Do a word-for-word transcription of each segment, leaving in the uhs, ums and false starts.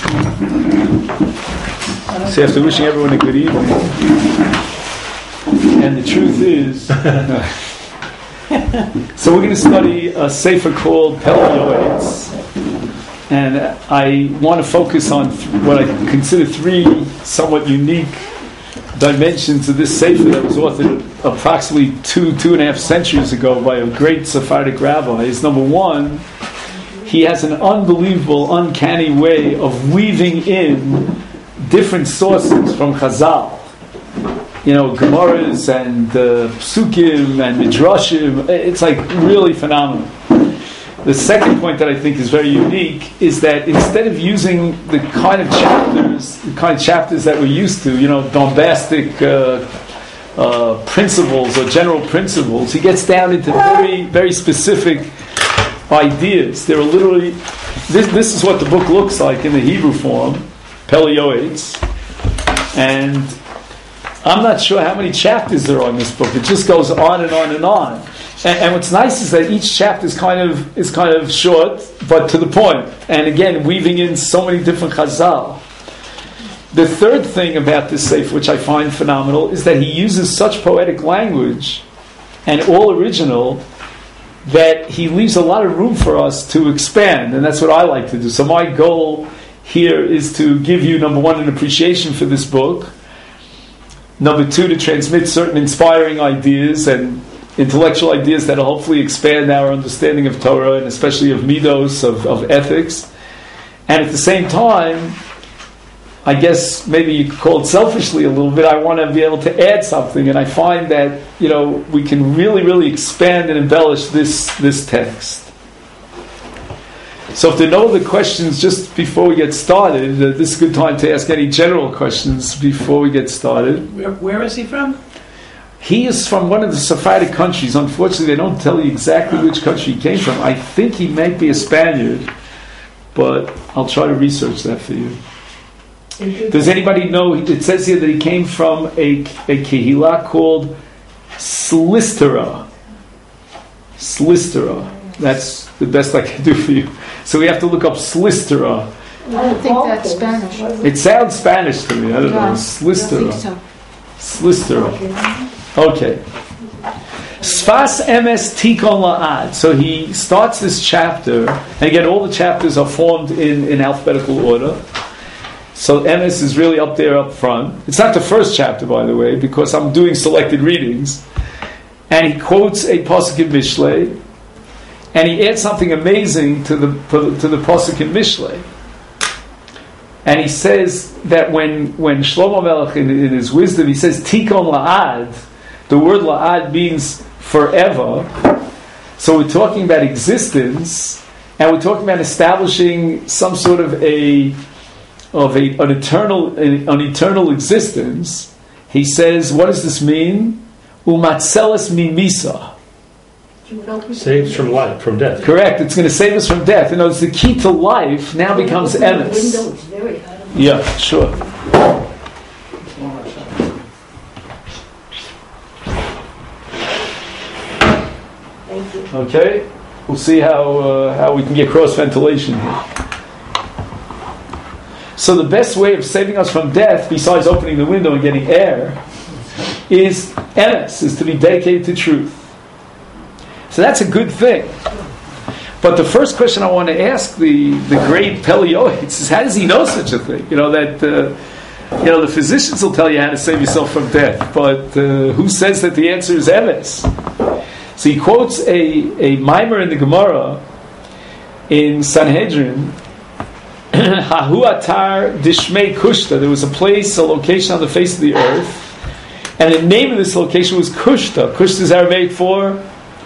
So after wishing everyone a good evening, and the truth is, so we're going to study a sefer called Pelei Yoetz, and I want to focus on th- what I consider three somewhat unique dimensions of this sefer that was authored approximately two, two and a half centuries ago by a great Sephardic rabbi. Is number one, he has an unbelievable, uncanny way of weaving in different sources from Chazal. You know, Gemaras and uh, Psukim and Midrashim. It's like really phenomenal. The second point that I think is very unique is that instead of using the kind of chapters, the kind of chapters that we're used to, you know, bombastic uh, uh, principles or general principles, he gets down into very, very specific ideas. There are literally, this, this is what the book looks like in the Hebrew form, Pelei Yoetz, and I'm not sure how many chapters there are in this book. It just goes on and on and on. And, and what's nice is that each chapter is kind of is kind of short, but to the point. And again, weaving in so many different Chazal. The third thing about this sefer, which I find phenomenal, is that he uses such poetic language and all original that he leaves a lot of room for us to expand, and that's what I like to do. So my goal here is to give you, number one, an appreciation for this book. Number two, to transmit certain inspiring ideas and intellectual ideas that will hopefully expand our understanding of Torah and especially of midos, of, of ethics. And at the same time, I guess maybe you could call it selfishly a little bit, I want to be able to add something, and I find that, you know, we can really, really expand and embellish this, this text. So if there are no other questions just before we get started, uh, this is a good time to ask any general questions before we get started. Where, where is he from? He is from one of the Sephardic countries. Unfortunately, they don't tell you exactly which country he came from. I think he might be a Spaniard, but I'll try to research that for you. Does anybody know, it says here that he came from a, a kehillah called Slistera. Slistera. That's the best I can do for you. So we have to look up Slistera. I don't think that's Spanish. It sounds Spanish to me. I don't no, know. Slistera. I think so. Slistera. Okay. Sfas emes tikon la'ad. So he starts this chapter, and again, all the chapters are formed in, in alphabetical order. So emes is really up there, up front. It's not the first chapter, by the way, because I'm doing selected readings. And he quotes a pasuk in Mishlei, and he adds something amazing to the to the pasuk in Mishlei. And he says that when when Shlomo Melech in, in his wisdom, he says tikon la'ad. The word la'ad means forever. So we're talking about existence, and we're talking about establishing some sort of a of a, an eternal an eternal existence. He says, what does this mean? Umatzeles mimisa. Saves from life, from death. Correct. It's going to save us from death. In other words, the key to life now becomes emes. Yeah, sure. Thank you. Okay, we'll see how uh, how we can get cross ventilation here. So the best way of saving us from death, besides opening the window and getting air, is emes, is to be dedicated to truth. So that's a good thing. But the first question I want to ask the, the great Pelei Yoetz is, how does he know such a thing? You know, that uh, you know, the physicians will tell you how to save yourself from death, but uh, who says that the answer is emes? So he quotes a, a mimer in the Gemara in Sanhedrin, Hahu atar dishmei kushta. There was a place, a location on the face of the earth, and the name of this location was Kushta. Kushta is Aramaic for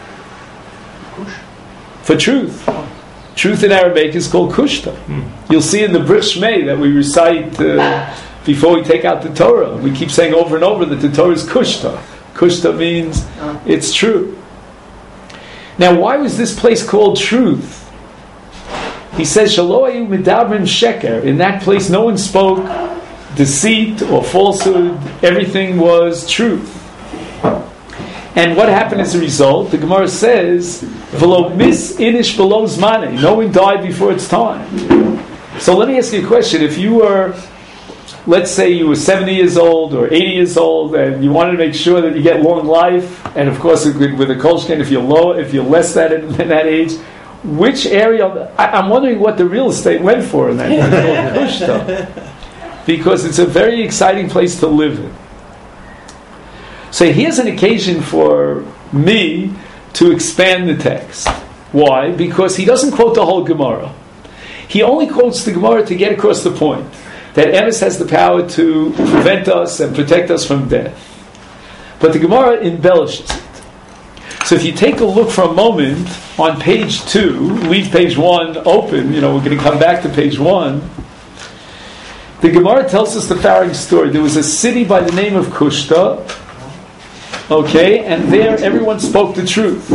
for truth. Truth in Aramaic is called Kushta. Hmm. You'll see in the Brit Shmei that we recite uh, before we take out the Torah. We keep saying over and over that the Torah is Kushta. Kushta means it's true. Now, why was this place called truth? He says, Shalo hayu medabrim sheker. In that place, no one spoke deceit or falsehood. Everything was truth. And what happened as a result? The Gemara says, "V'lo mis inish below zmane." No one died before its time. So let me ask you a question. If you were, let's say you were seventy years old or eighty years old, and you wanted to make sure that you get long life, and of course with a kolshkin, if you're low, if you're less than in that age, which area? I, I'm wondering what the real estate went for in that Kushta, because it's a very exciting place to live in. So here's an occasion for me to expand the text. Why? Because he doesn't quote the whole Gemara. He only quotes the Gemara to get across the point that Emes has the power to prevent us and protect us from death. But the Gemara embellishes it. So if you take a look for a moment on page two, leave page one open, you know, we're going to come back to page one. The Gemara tells us the following story. There was a city by the name of Kushta, okay, and there everyone spoke the truth.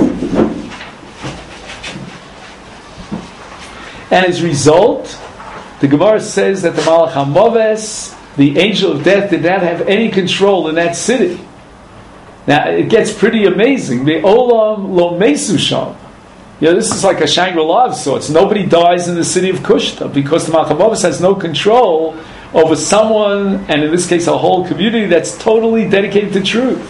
And as a result, the Gemara says that the Malach HaMoves, the angel of death, did not have any control in that city. Now, it gets pretty amazing. The Olam Lo Mesu Sham. You know, this is like a Shangri-La of sorts. Nobody dies in the city of Kushta because the Malach HaMoves has no control over someone, and in this case a whole community, that's totally dedicated to truth.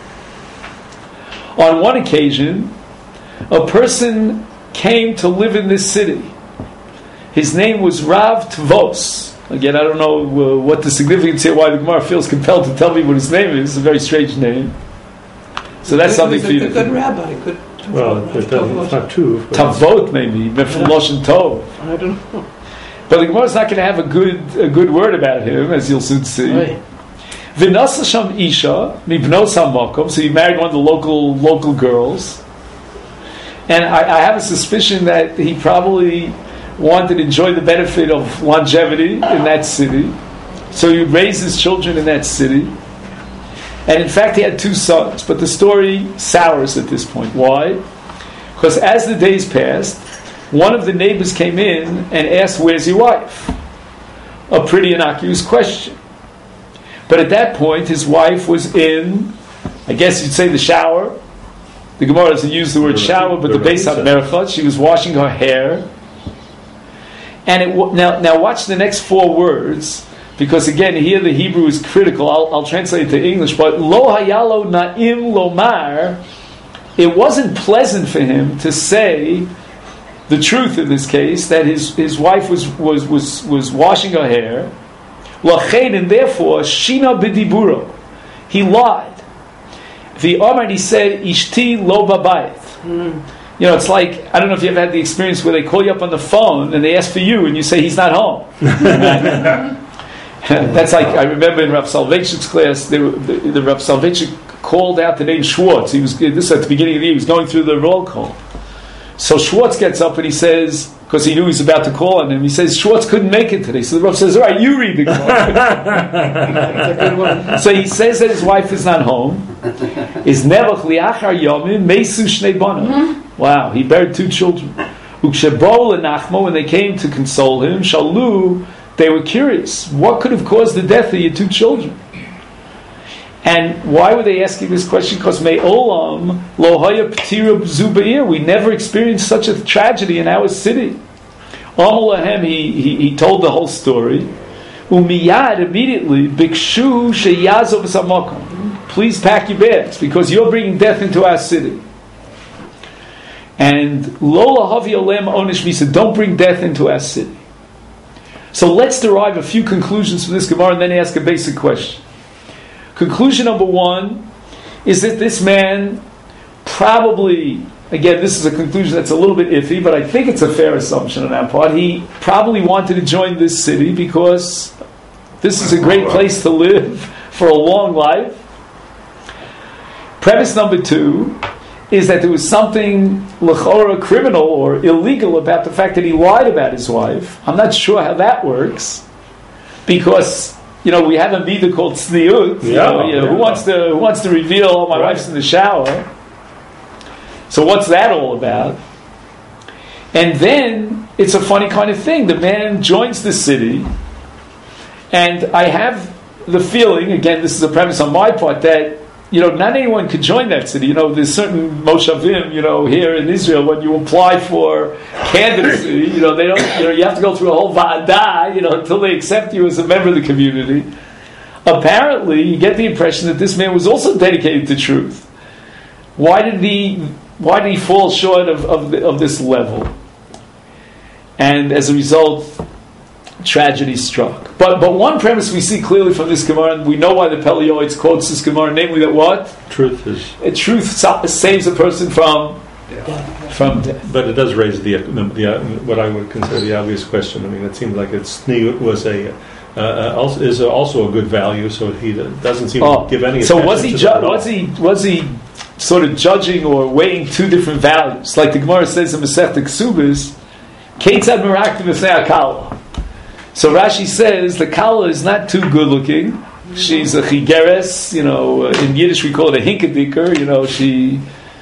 On one occasion, a person came to live in this city. His name was Rav Tvos. Again, I don't know uh, what the significance here, why the Gemara feels compelled to tell me what his name is. It's a very strange name. So that's something for you to think. A good rabbi. Good, well, it doesn't, it's not true. Tavot, maybe, but from Loshen Tov. I don't know. But the Gemara is not going to have a good a good word about him, as you'll soon see. V'nasa sham isha mibnos hamakom. So he married one of the local local girls, and I, I have a suspicion that he probably wanted to enjoy the benefit of longevity in that city. So he raised his children in that city. And in fact, he had two sons. But the story sours at this point. Why? Because as the days passed, one of the neighbors came in and asked, "Where's your wife?" A pretty innocuous question. But at that point, his wife was in, I guess you'd say, the shower. The Gemara doesn't use the word shower, but the Beis HaMerchot. She was washing her hair. And it, now, now watch the next four words, because again, here the Hebrew is critical. I'll, I'll translate it to English. But lo hayalo na'im lomar, it wasn't pleasant for him to say the truth in this case, that his, his wife was, was, was, was washing her hair. Lachein, and therefore, shina b'diburo, he lied. The Omar, he said, ishti lo babayit. Mm. You know, it's like, I don't know if you ever had the experience where they call you up on the phone and they ask for you and you say he's not home. That's like, I remember in Rav Soloveitchik's class, they were, the, the Rav Soloveitchik called out the name Schwartz. He was, this at the beginning of the year, he was going through the roll call. So Schwartz gets up and he says, because he knew he was about to call on him, he says, Schwartz couldn't make it today. So the Rav says, all right, you read the call. So he says that his wife is not home. Is Nebuch liachar yomim mesu shnei banav. Wow, he buried two children. Ukshebo lenachmo, when they came to console him, shalu, they were curious. What could have caused the death of your two children? And why were they asking this question? Because me'olam lo haya p'tira b'zu b'ir. We never experienced such a tragedy in our city. Amalahem, he, he he told the whole story. Umiyad, immediately, bikshu sheyazov v'samakom. Please pack your bags, because you're bringing death into our city. And Lola Havi Olem Onish Misa, don't bring death into our city. So let's derive a few conclusions from this Gemara and then ask a basic question. Conclusion number one is that this man probably, again, this is a conclusion that's a little bit iffy, but I think it's a fair assumption on our part. He probably wanted to join this city because this is a great place to live for a long life. Premise number two is that there was something l'chora criminal or illegal about the fact that he lied about his wife. I'm not sure how that works, because you know we have a midah called tzniut. You yeah, know, you know, yeah. Who wants to who wants to reveal? Oh, my right. wife's in the shower. So what's that all about? And then it's a funny kind of thing. The man joins the city, and I have the feeling, again, this is a premise on my part, that you know, not anyone could join that city. You know, there's certain moshavim, you know, here in Israel, when you apply for candidacy, you know, they don't, you know, you have to go through a whole va'adah, you know, until they accept you as a member of the community. Apparently, you get the impression that this man was also dedicated to truth. Why did he, why did he fall short of, of, the, of this level? And as a result, tragedy struck. But but one premise we see clearly from this Gemara, and we know why the Pelioids quotes this Gemara, namely that what? Truth is... A truth saves a person from death. From death. But it does raise the, the, the what I would consider the obvious question. I mean, it seems like it's was a uh, also, is also a good value, so he doesn't seem oh, to give any. So was he ju- was he was he sort of judging or weighing two different values? Like the Gemara says in Masechta Ksubis, Keitzad Meraktiv B'fnei HaKala. So Rashi says the Kala is not too good looking. She's a chigeres, you know, in Yiddish we call it a hinkadiker, you know, she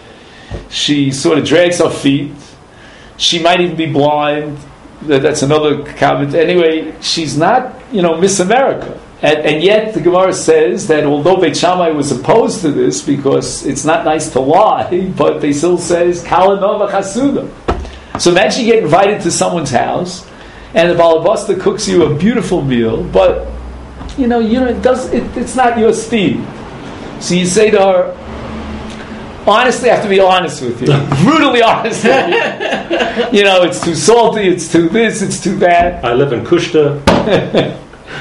she sort of drags her feet. She might even be blind. That's another comment. Anyway, she's not, you know, Miss America. And, and yet the Gemara says that although Beit Shammai was opposed to this because it's not nice to lie, but they still says Kala Nova Chasuda. So imagine you get invited to someone's house and the balabasta cooks you a beautiful meal, but you know, you know it does it, it's not your speed. So you say to her, honestly, I have to be honest with you, brutally honest with you. You know, it's too salty, it's too this, it's too that. I live in Kushta.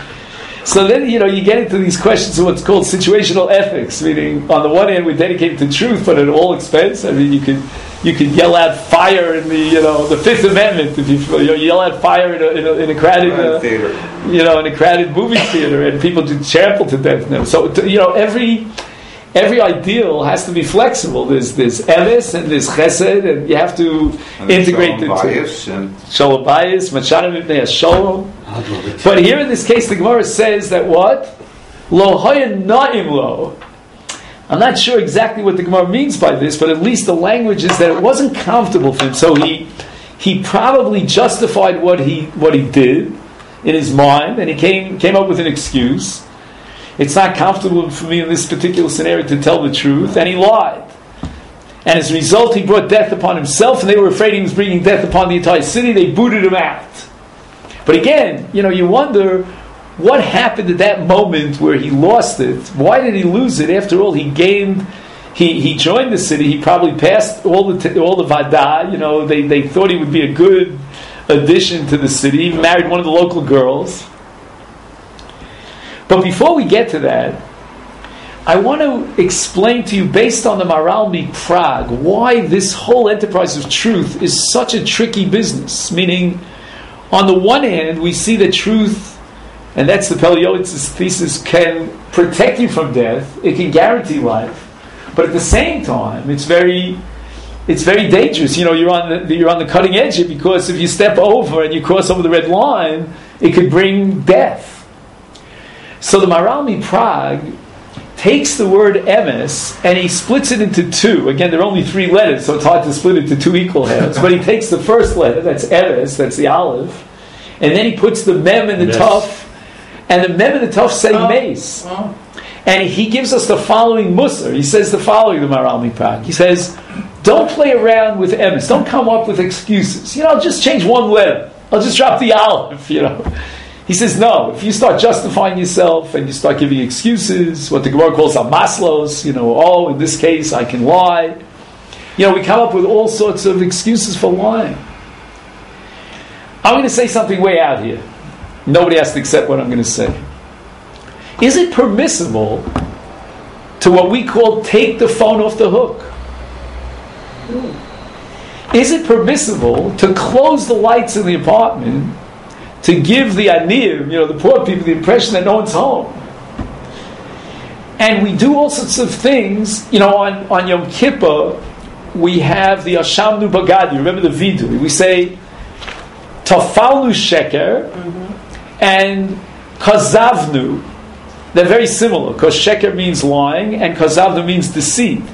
So then, you know, you get into these questions of what's called situational ethics, meaning on the one hand we're dedicated to truth, but at all expense. I mean, you could you could yell out fire in the, you know, the Fifth Amendment, if you, you know, yell out fire in a, in a, in a crowded uh, theater, you know, in a crowded movie theater, and people do trample to death now. So you know, every every ideal has to be flexible. There's there's emes and there's chesed, and you have to and integrate the two. Shalom bayis, machanim ibnei shalom. But here in this case, the Gemara says that what? Lo hayan na'im lo. I'm not sure exactly what the Gemara means by this, but at least the language is that it wasn't comfortable for him. So he he probably justified what he what he did in his mind, and he came came up with an excuse. It's not comfortable for me in this particular scenario to tell the truth, and he lied. And as a result, he brought death upon himself, and they were afraid he was bringing death upon the entire city. They booted him out. But again, you know, you wonder what happened at that moment where he lost it. Why did he lose it? After all, he gained, he, he joined the city. He probably passed all the all the vada. You know, they, they thought he would be a good addition to the city. He married one of the local girls. But before we get to that, I want to explain to you, based on the Maharal MiPrague, why this whole enterprise of truth is such a tricky business. Meaning, on the one hand, we see that truth, and that's the Pelioids' thesis, can protect you from death. It can guarantee life, but at the same time, it's very, it's very dangerous. You know, you're on the you're on the cutting edge here, because if you step over and you cross over the red line, it could bring death. So the Maharal MiPrague takes the word emes and he splits it into two. Again, there are only three letters, so it's hard to split it into two equal halves. But he takes the first letter, that's emes, that's the aleph, and then he puts the mem and the yes. tuf, and the mem and the tuf say oh. mace. Oh. And he gives us the following musar. He says the following, the Maharal MiPrague. He says, don't play around with emes. Don't come up with excuses. You know, I'll just change one letter. I'll just drop the aleph, you know. He says, no, if you start justifying yourself and you start giving excuses, what the Gemara calls amaslos, you know, oh, in this case I can lie. You know, we come up with all sorts of excuses for lying. I'm going to say something way out here. Nobody has to accept what I'm going to say. Is it permissible to what we call take the phone off the hook? Is it permissible to close the lights in the apartment to give the aniyim, you know, the poor people, the impression that no one's home? And we do all sorts of things. You know, on, on Yom Kippur, we have the Ashamnu Bagadi. Remember the Vidui? We say Tafalnu Sheker mm-hmm. and Kazavnu. They're very similar, because Sheker means lying and Kazavnu means deceit.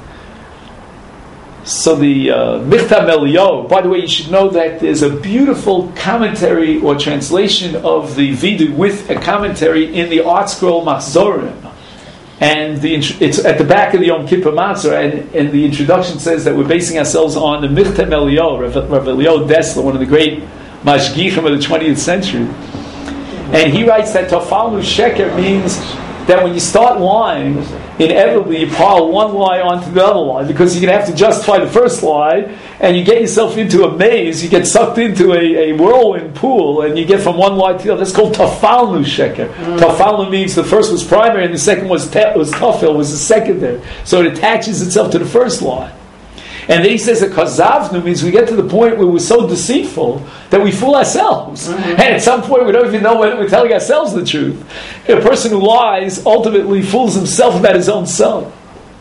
So the uh, Michtav Eliyahu, by the way, you should know that there's a beautiful commentary or translation of the Vidui with a commentary in the Art Scroll Machzorim. And the, it's at the back of the Yom Kippur Matzah, and, and the introduction says that we're basing ourselves on the Michtem Eliyahu, Rav, Rav Eliyahu Dessler, one of the great mashgichim of the twentieth century. And he writes that Tafalnu Sheker means that when you start lying, inevitably you pile one lie onto the other lie, because you're going to have to justify the first lie, and you get yourself into a maze, you get sucked into a, a whirlwind pool, and you get from one lie to the other. That's called Tafalnu Sheker. Mm. Tafalnu means the first was primary, and the second was te- was Tafel, was the secondary. So it attaches itself to the first lie. And then he says that Kazavnu means we get to the point where we're so deceitful that we fool ourselves. Mm-hmm. And at some point we don't even know whether we're telling ourselves the truth. A person who lies ultimately fools himself about his own self.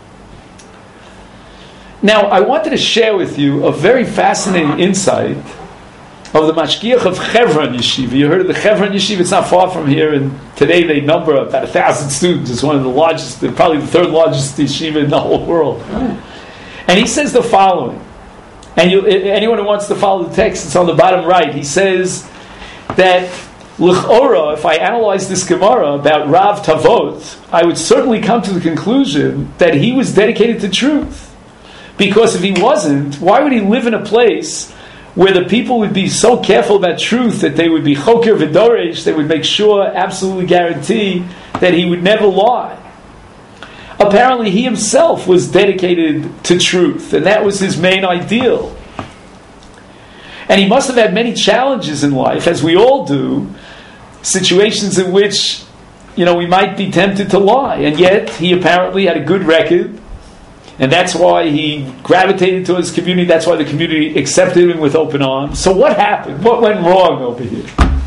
Now, I wanted to share with you a very fascinating insight of the Mashgiach of Chevron Yeshiva. You heard of the Chevron Yeshiva? It's not far from here, and today they number about a thousand students. It's one of the largest, probably the third largest yeshiva in the whole world. Mm. And he says the following, and you, anyone who wants to follow the text, it's on the bottom right. He says that, L'chora, if I analyze this Gemara about Rav Tavot, I would certainly come to the conclusion that he was dedicated to truth. Because if he wasn't, why would he live in a place where the people would be so careful about truth that they would be choker v'doresh, they would make sure, absolutely guarantee, that he would never lie? Apparently he himself was dedicated to truth, and that was his main ideal. And he must have had many challenges in life, as we all do, situations in which, you know, we might be tempted to lie, and yet he apparently had a good record, and that's why he gravitated to his community, that's why the community accepted him with open arms. So what happened? What went wrong over here?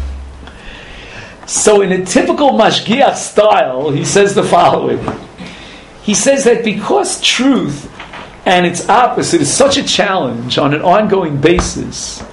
So in a typical Mashgiach style, he says the following. He says that because truth and its opposite is such a challenge on an ongoing basis,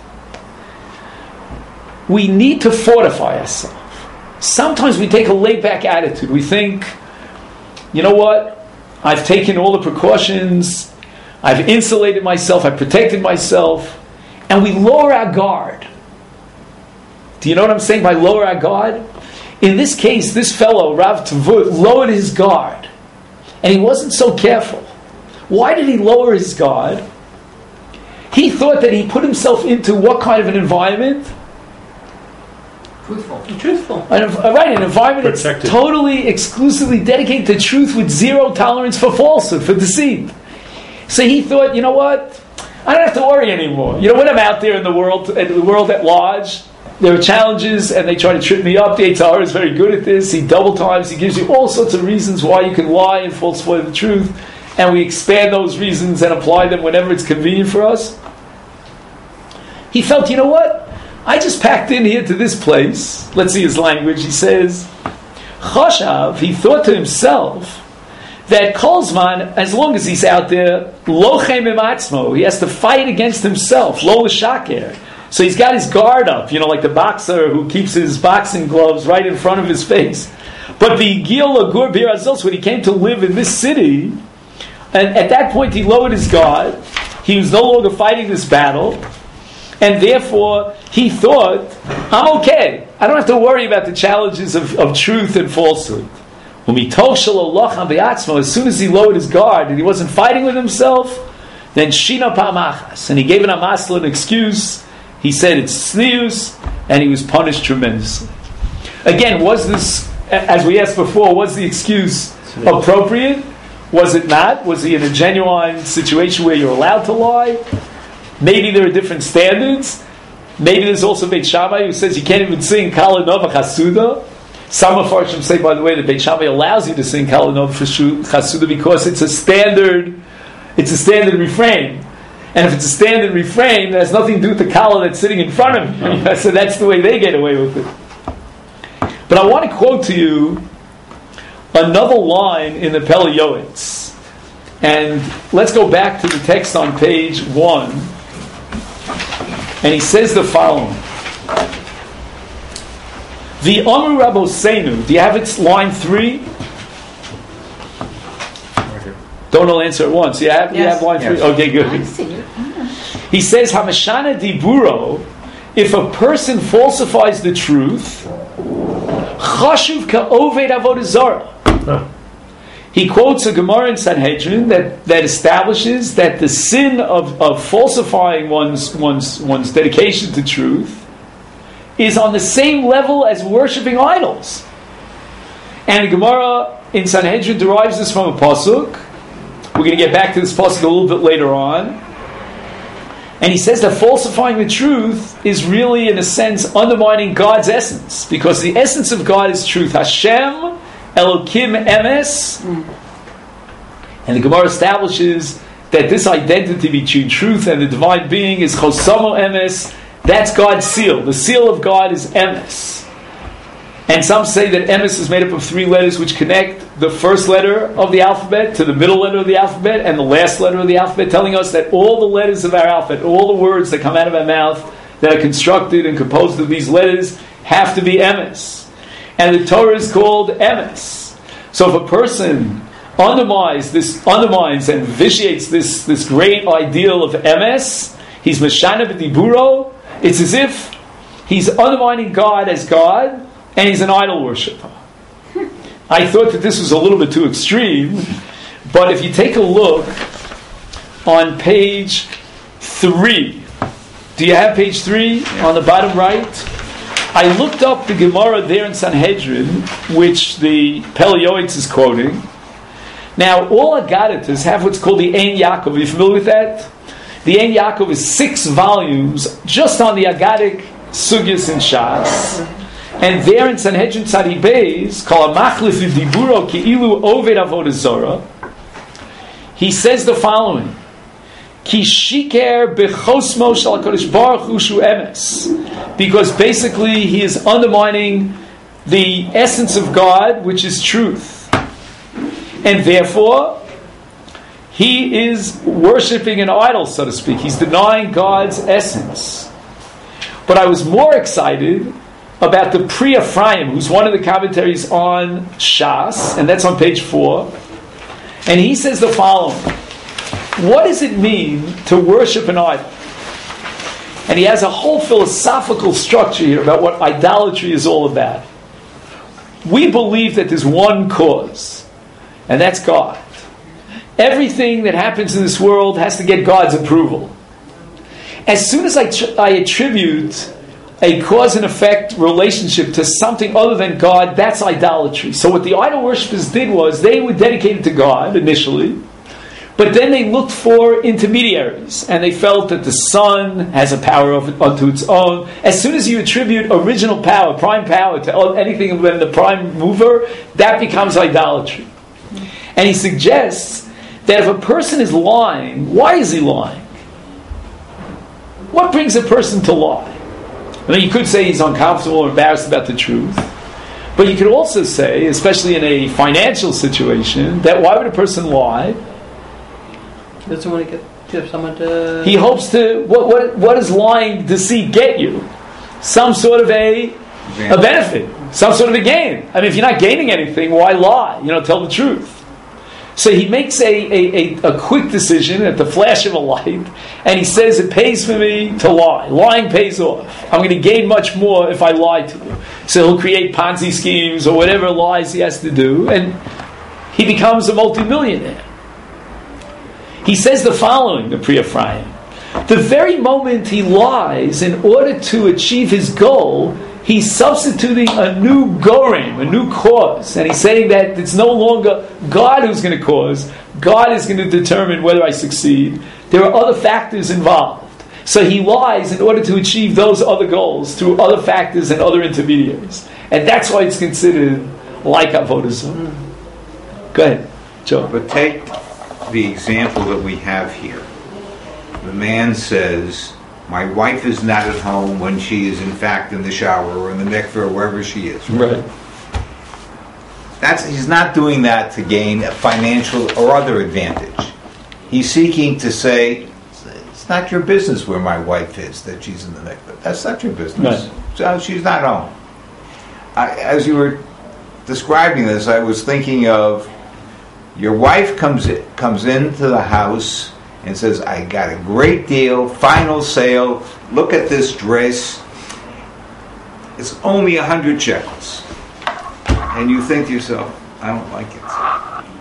we need to fortify ourselves. Sometimes we take a laid-back attitude. We think, you know what? I've taken all the precautions. I've insulated myself. I've protected myself. And we lower our guard. Do you know what I'm saying by lower our guard? In this case, this fellow, Rav Tavut, lowered his guard. And he wasn't so careful. Why did he lower his guard? He thought that he put himself into what kind of an environment? Truthful. Truthful. An, right, an environment Protected. That's totally, exclusively dedicated to truth with zero tolerance for falsehood, for deceit. So he thought, you know what? I don't have to worry anymore. You know, when I'm out there in the world, in the world at large, there are challenges, and they try to trip me up. The Eitzah Hara is very good at this. He double times. He gives you all sorts of reasons why you can lie and falsify the truth, and we expand those reasons and apply them whenever it's convenient for us. He felt, you know what? I just packed in here to this place. Let's see his language. He says, Chashav, he thought to himself that Kolzman, as long as he's out there, lochem imatzmo, he has to fight against himself, lo l'shaker. So he's got his guard up, you know, like the boxer who keeps his boxing gloves right in front of his face. But the Gil Lagur Bir Azos, when he came to live in this city, and at that point he lowered his guard. He was no longer fighting this battle, and therefore he thought, I'm okay. I don't have to worry about the challenges of, of truth and falsehood. As soon as he lowered his guard and he wasn't fighting with himself, then Shina Pamachas, and he gave an amasla an excuse. He said it's sneus, and he was punished tremendously. Again, was this, as we asked before, was the excuse appropriate? Was it not? Was he in a genuine situation where you're allowed to lie? Maybe there are different standards. Maybe there's also Beit Shammai who says you can't even sing Kala Nova Chasuda. Some of Farshim say, by the way, that Beit Shammai allows you to sing Kala Nova Chasuda because it's a standard, it's a standard refrain. And if it's a standard refrain, it has nothing to do with the Kala that's sitting in front of you. So that's the way they get away with it. But I want to quote to you another line in the Pele Yoetz. And let's go back to the text on page one. And he says the following. The Amru Rabosenu. Do you have it, line three? Don't all answer at once. You have, yes. You have line yes. three? Okay, good. I see it. He says, Hamashana Diburo, if a person falsifies the truth, Chashuv Ka'oved Avodah Zarah. he quotes a Gemara in Sanhedrin that, that establishes that the sin of, of falsifying one's, one's, one's dedication to truth is on the same level as worshipping idols. And the Gemara in Sanhedrin derives this from a pasuk. We're going to get back to this pasuk a little bit later on. And he says that falsifying the truth is really, in a sense, undermining God's essence. Because the essence of God is truth. Hashem Elokim Emes. And the Gemara establishes that this identity between truth and the divine being is Chosamo Emes. That's God's seal. The seal of God is Emes. And some say that Emes is made up of three letters which connect the first letter of the alphabet to the middle letter of the alphabet and the last letter of the alphabet, telling us that all the letters of our alphabet, all the words that come out of our mouth that are constructed and composed of these letters have to be Emes. And the Torah is called Emes. So if a person undermines this, undermines and vitiates this, this great ideal of Emes, he's Meshana b'diburo. It's as if he's undermining God as God, and he's an idol worshiper. I thought that this was a little bit too extreme, but if you take a look on page three, do you have page three on the bottom right? I looked up the Gemara there in Sanhedrin, which the Pele Yoetz is quoting. Now, all Agaditas have what's called the Ein Yaakov. Are you familiar with that? The Ein Yaakov is six volumes just on the Agadic Sugyas and Shas. And there in Sanhedrin Tzadi Beis, called Machlif Diburo Ki'ilu Oved Avodah Zorah, he says the following: Ki shiker bechosmo shel HaKadosh Baruch Hu shu emes, because basically he is undermining the essence of God, which is truth, and therefore he is worshipping an idol, so to speak. He's denying God's essence. But I was more excited about the Pri Ephraim, who's one of the commentaries on Shas, and that's on page four. And he says the following: what does it mean to worship an idol? And he has a whole philosophical structure here about what idolatry is all about. We believe that there's one cause, and that's God. Everything that happens in this world has to get God's approval. As soon as I, tr- I attribute a cause and effect relationship to something other than God, that's idolatry. So what the idol worshippers did was they were dedicated to God initially, but then they looked for intermediaries, and they felt that the sun has a power of, unto its own. As soon as you attribute original power, prime power, to anything other than the prime mover, that becomes idolatry. And he suggests that if a person is lying, why is he lying? What brings a person to lie? I mean, you could say he's uncomfortable or embarrassed about the truth. But you could also say, especially in a financial situation, that why would a person lie? He doesn't want to get, get someone to... He hopes to... What, what, what does lying deceit get you? Some sort of a, a benefit. Some sort of a gain. I mean, if you're not gaining anything, why lie? You know, tell the truth. So he makes a, a, a, a quick decision at the flash of a light, and he says it pays for me to lie. Lying pays off. I'm going to gain much more if I lie to you. So he'll create Ponzi schemes or whatever lies he has to do, and he becomes a multimillionaire. He says the following, the Pri Ephraim: the very moment he lies in order to achieve his goal, he's substituting a new gorem, a new cause. And he's saying that it's no longer God who's going to cause. God is going to determine whether I succeed. There are other factors involved. So he lies in order to achieve those other goals through other factors and other intermediaries. And that's why it's considered like Avodah Zarah. Go ahead, Joe. But take the example that we have here. The man says, my wife is not at home when she is in fact in the shower or in the mikveh or wherever she is. Right. That's, he's not doing that to gain a financial or other advantage. He's seeking to say, it's not your business where my wife is, that she's in the mikveh. That's not your business. Right. So she's not home. I, as you were describing this, I was thinking of your wife comes in, comes into the house and says, I got a great deal, final sale, look at this dress, it's only a hundred shekels. And you think to yourself, I don't like it.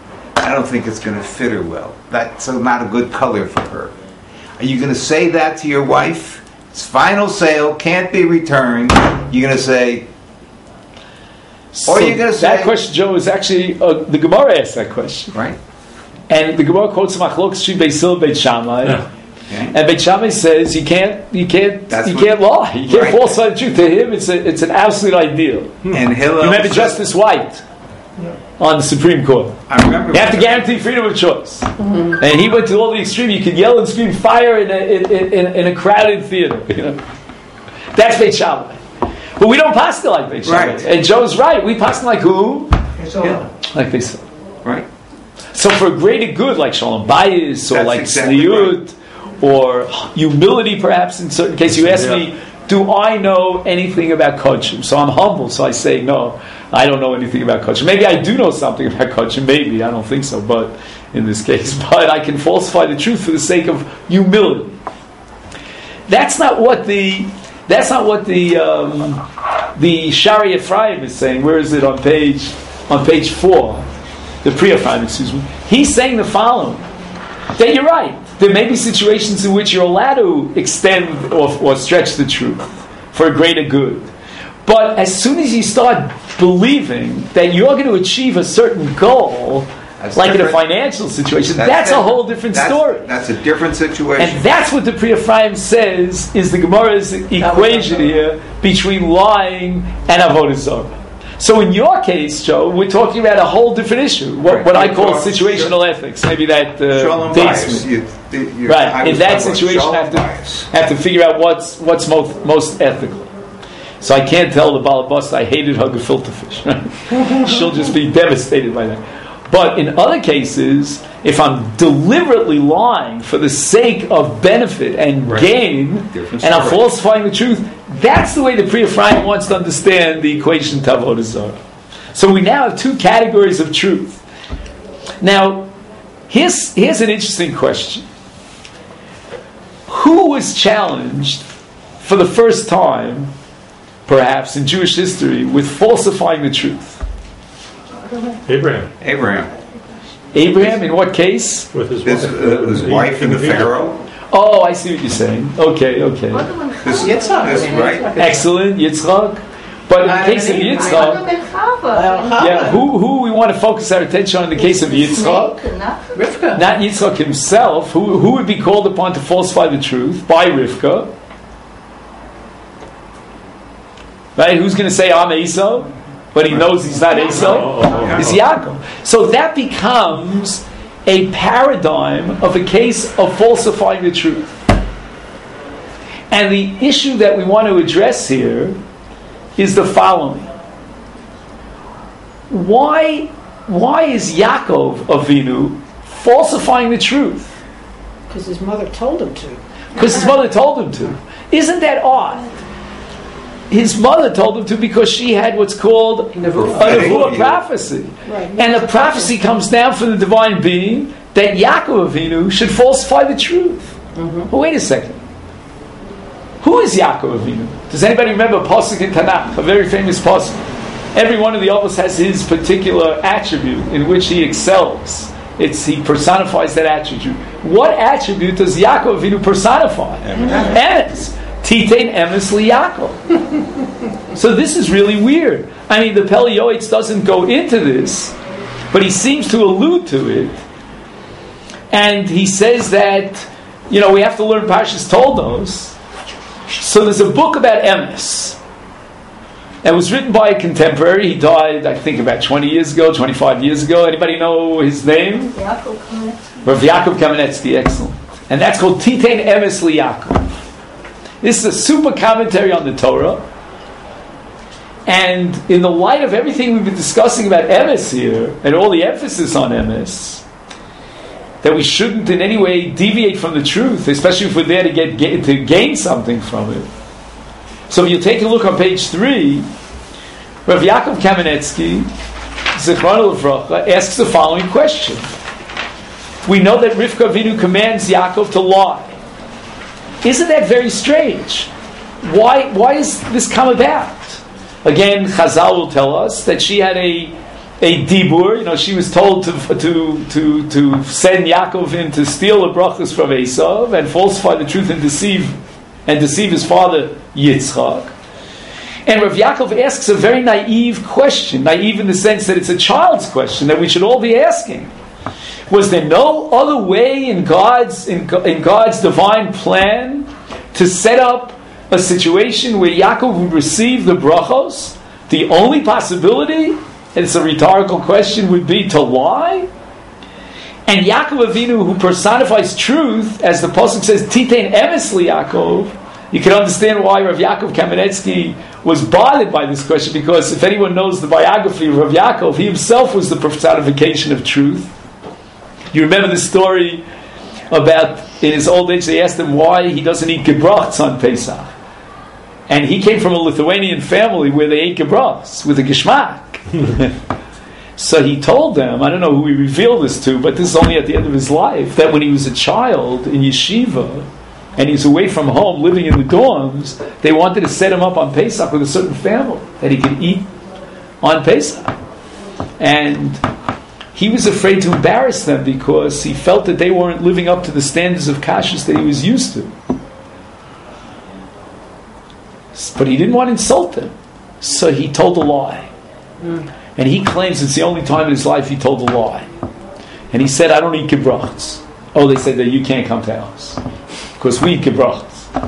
I don't think it's going to fit her well. That's not a good color for her. Are you going to say that to your wife? It's final sale, can't be returned. You're going to say, So or you're going to say... that question, Joe, is actually, uh, the Gemara asked that question. Right. And the Gemara quotes Machlokes Shvi Beis Hillel Beit Shammai. Yeah. Okay. And Beit Shammai says you can't, you can't, That's you what- can't lie. You can't right. falsify the truth. To him, it's a, it's an absolute ideal. And Hillel... You remember said- Justice White on the Supreme Court. I remember... You have to guarantee freedom of choice. Mm-hmm. And he went to all the extreme. You could yell and scream fire in a, in, in, in a crowded theater. You know? That's Beit Shammai. But we don't pass it like Beit Shammai. Right. And Joe's right. We pass it like who? Yeah. Like they said. Right. So for a greater good, like Shalom Bayis, or That's like exactly Sliut, or humility perhaps in certain cases. You ask Yeah. me, do I know anything about Kodshim? So I'm humble, so I say, no, I don't know anything about Kodshim. Maybe I do know something about Kodshim, maybe, I don't think so, but in this case, but I can falsify the truth for the sake of humility. That's not what the, that's not what the, um, the Shari Ephraim is saying. Where is it on page, on page four? The Pri Ephraim, excuse me. He's saying the following, that you're right. There may be situations in which you're allowed to extend or, or stretch the truth for a greater good. But as soon as you start believing that you're going to achieve a certain goal, That's like in a different. financial situation, That's that's, a different. whole different That's- story. That's a different situation. And that's what the Pri Ephraim says is the Gemara's equation here between lying and avodah zarah. So in your case, Joe, we're talking about a whole different issue. What, Right. what I You're call talking- situational ethics. Maybe that uh, Shalom dates bias. me. You, you, Right. I In was that talking about situation, I shalom have to bias. have to figure out what's what's most most ethical. So I can't tell the balabas I hated her gefilte fish. Right? She'll just be devastated by that. But in other cases, if I'm deliberately lying for the sake of benefit and Right. gain, Different and I'm story. falsifying the truth, that's the way the Pri Ephraim wants to understand the equation to avodah zarah. So we now have two categories of truth. Now, here's here's an interesting question. Who was challenged for the first time, perhaps in Jewish history, with falsifying the truth? Abraham Abraham. Abraham, in what case? with his His, wife, uh, his uh, wife and the of Egypt. Pharaoh. Oh, I see what you're saying. Okay, okay. This, Yitzhak. this, right? Excellent, Yitzchak. But in the case of Yitzchak, yeah, who who we want to focus our attention on in the case of Yitzchak? Rivka. Not Yitzchak himself. Who who would be called upon to falsify the truth? By Rivka. Right? Who's going to say, I'm Esau? But he knows he's not Esau? Oh, oh, oh. It's Yaakov. So that becomes a paradigm of a case of falsifying the truth. And the issue that we want to address here is the following. Why, why is Yaakov Avinu falsifying the truth? Because his mother told him to. Because his mother told him to. Isn't that odd? His mother told him to because she had what's called a nevuah prophecy. Right. And the prophecy comes down from the divine being that Yaakov Avinu should falsify the truth. Mm-hmm. But wait a second. Who is Yaakov Avinu? Does anybody remember Pasuk in Tanakh, a very famous Pasuk? Every one of the Avos has his particular attribute in which he excels. It's he personifies that attribute. What attribute does Yaakov Avinu personify? Emes. Titein emes liYaakov. So this is really weird. I mean, the Pele Yoetz doesn't go into this, but he seems to allude to it. And he says that, you know, we have to learn Parshas Toldos. So there's a book about Emes. It was written by a contemporary. He died, I think, about twenty years ago, twenty-five years ago. Anybody know his name? Yaakov Kamenetsky. Rav Yaakov Kamenetsky, excellent. And that's called Titein Emes liYaakov. This is a super commentary on the Torah. And in the light of everything we've been discussing about Emes here, and all the emphasis on Emes, that we shouldn't in any way deviate from the truth, especially if we're there to get, get to gain something from it. So if you take a look on page three, Rav Yaakov Kamenetsky, Zichrono Livracha, asks the following question. We know that Rivka Avinu commands Yaakov to lie. Isn't that very strange? Why, why does this come about? Again, Chazal will tell us that she had a a dibur. You know, she was told to to to to send Yaakov in to steal the brachos from Esav and falsify the truth and deceive and deceive his father Yitzchak. And Rav Yaakov asks a very naive question, naive in the sense that it's a child's question that we should all be asking. Was there no other way in God's in, in God's divine plan to set up a situation where Yaakov would receive the brachos? The only possibility, and it's a rhetorical question, would be to lie. And Yaakov Avinu, who personifies truth, as the pasuk says, "Titein emes li Yaakov," you can understand why Rav Yaakov Kamenetsky was bothered by this question, because if anyone knows the biography of Rav Yaakov, he himself was the personification of truth. You remember the story about, in his old age, they asked him why he doesn't eat gebrachs on Pesach. And he came from a Lithuanian family where they ate gebrachs with a geschmack. So he told them, I don't know who he revealed this to, but this is only at the end of his life, that when he was a child in yeshiva, and he's away from home, living in the dorms, they wanted to set him up on Pesach with a certain family that he could eat on Pesach. And he was afraid to embarrass them because he felt that they weren't living up to the standards of kashrus that he was used to. But he didn't want to insult them. So he told a lie. Mm. And he claims it's the only time in his life he told a lie. And he said, I don't eat kibrachs. Oh, they said that you can't come to us because we eat kibrachs.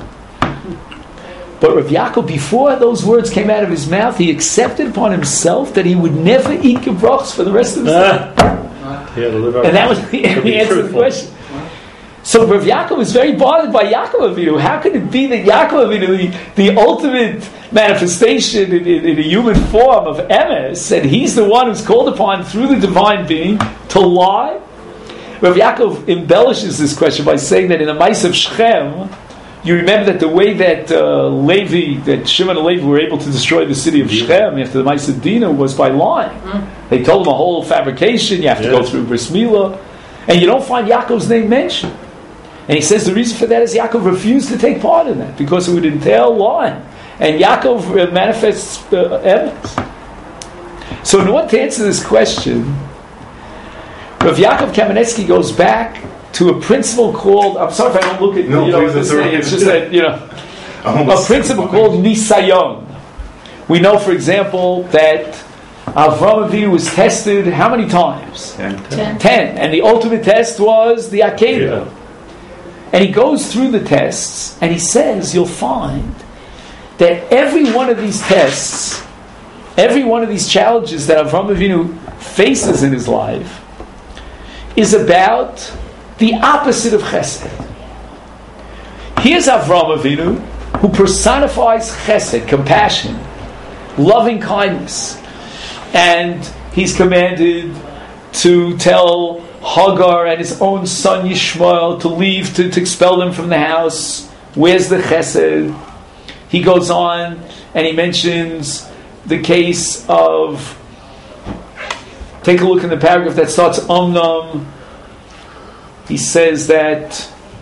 But Rav Yaakov, before those words came out of his mouth, he accepted upon himself that he would never eat kibrachs for the rest of his life. And that was the, the answer to the question. So Rav Yaakov was very bothered by Yaakov Avinu. How could it be that Yaakov Avinu, the, the ultimate manifestation in, in, in a human form of emes, and he's the one who's called upon through the divine being to lie? Rav Yaakov embellishes this question by saying that in the Ma'aseh of Shechem, you remember that the way that uh, Levi, that Shimon and Levi were able to destroy the city of Shechem after the Ma'aseh of Dinah was by lying. Mm. They told them a whole fabrication, you have to yes. go through Bris Milah, and you don't find Yaakov's name mentioned. And he says the reason for that is Yaakov refused to take part in that because it would entail lying. And Yaakov manifests uh, emes. So in order to answer this question, Rav Yaakov Kamenetsky goes back to a principle called, I'm sorry if I don't look at no, you know, this thing, it's just that, you know, a principle called Nisayon. We know, for example, that Avram Avinu was tested how many times? Ten. Ten. Ten. And the ultimate test was the Akedah. Yeah. And he goes through the tests, and he says, you'll find that every one of these tests, every one of these challenges that Avram Avinu faces in his life is about the opposite of chesed. Here's Avram Avinu, who personifies chesed, compassion, loving kindness. And he's commanded to tell Hagar and his own son Yishmael to leave, to, to expel them from the house. Where's the chesed? He goes on and he mentions the case of, take a look in the paragraph that starts Omnam. He says that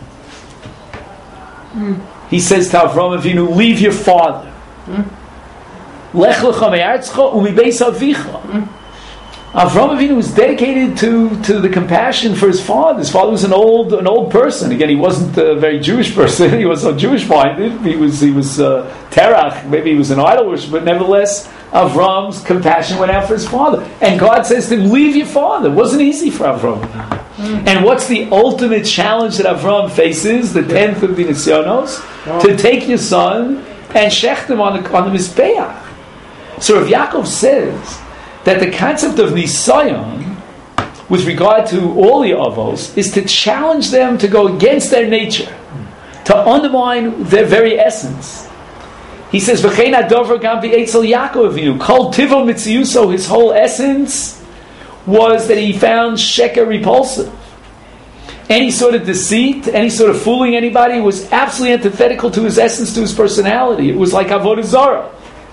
mm. he says to Avram Avinu, leave your father. Lech lecha me'artzcha u'mibeis avicha. Avram Avinu was dedicated to, to the compassion for his father. His father was an old an old person. Again, he wasn't a very Jewish person. He was not Jewish minded. He was he was uh, terach. Maybe he was an idol worshiper. But nevertheless, Avram's compassion went out for his father. And God says to him, "Leave your father." It wasn't easy for Avram. Mm. And what's the ultimate challenge that Avram faces? The tenth of the Nisyonos, oh. to take your son and shecht him on the on the mizbeach. So Rav Yaakov says that the concept of Nisayon, with regard to all the avos, is to challenge them to go against their nature, to undermine their very essence. He says, "V'chein hadover gam v'etzel Yaakov Avinu, kol tivo mitziuso." His whole essence was that he found sheker repulsive. Any sort of deceit, any sort of fooling anybody was absolutely antithetical to his essence, to his personality. It was like avodah zarah.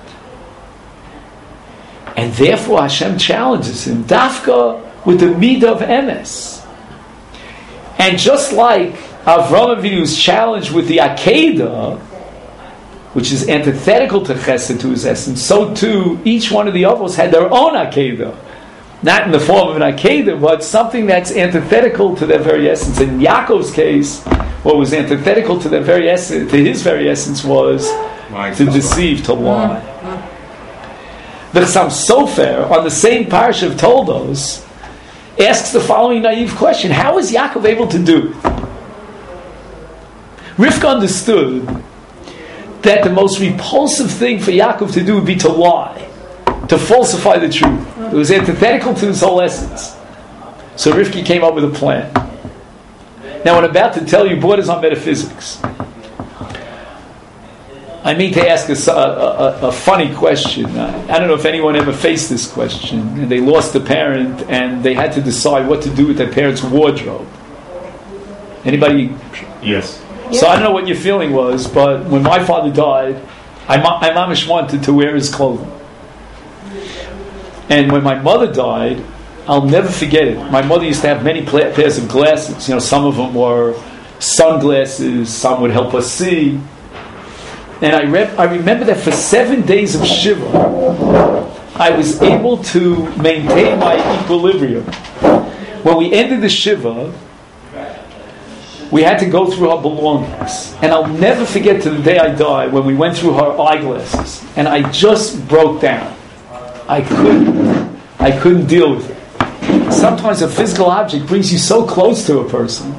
And therefore Hashem challenges him, dafka, with the midah of emes. And just like Avram Avinu's challenge with the Akedah, which is antithetical to chesed, to his essence, so too each one of the avos had their own Akedah, not in the form of an Akedah, but something that's antithetical to their very essence. In Yaakov's case, what was antithetical to their very essence, to his very essence, was to deceive, to lie. The Chassam Sofer, on the same parsha of Toldos, asks the following naive question: how is Yaakov able to do it? Rivka understood that the most repulsive thing for Yaakov to do would be to lie, to falsify the truth. It was antithetical to his whole essence. So Rivka came up with a plan. Now, what I'm about to tell you borders on metaphysics. I mean to ask a, a, a, a funny question. I don't know if anyone ever faced this question. And they lost a parent and they had to decide what to do with their parent's wardrobe. Anybody? Yes. So I don't know what your feeling was, but when my father died, I, I mamish wanted to wear his clothing. And when my mother died, I'll never forget it. My mother used to have many pairs of glasses. You know, some of them were sunglasses, some would help us see. And I, re- I remember that for seven days of Shiva, I was able to maintain my equilibrium. When we ended the Shiva, we had to go through her belongings. And I'll never forget to the day I die when we went through her eyeglasses. And I just broke down. I couldn't, I couldn't deal with it. Sometimes a physical object brings you so close to a person.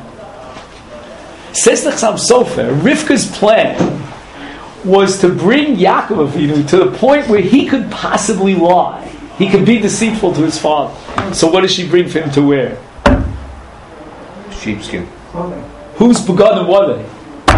Says the Chassam Sofer, Rivka's plan was to bring Yaakov Avinu to the point where he could possibly lie. He could be deceitful to his father. So what does she bring for him to wear? Sheepskin. Whose begadim were they?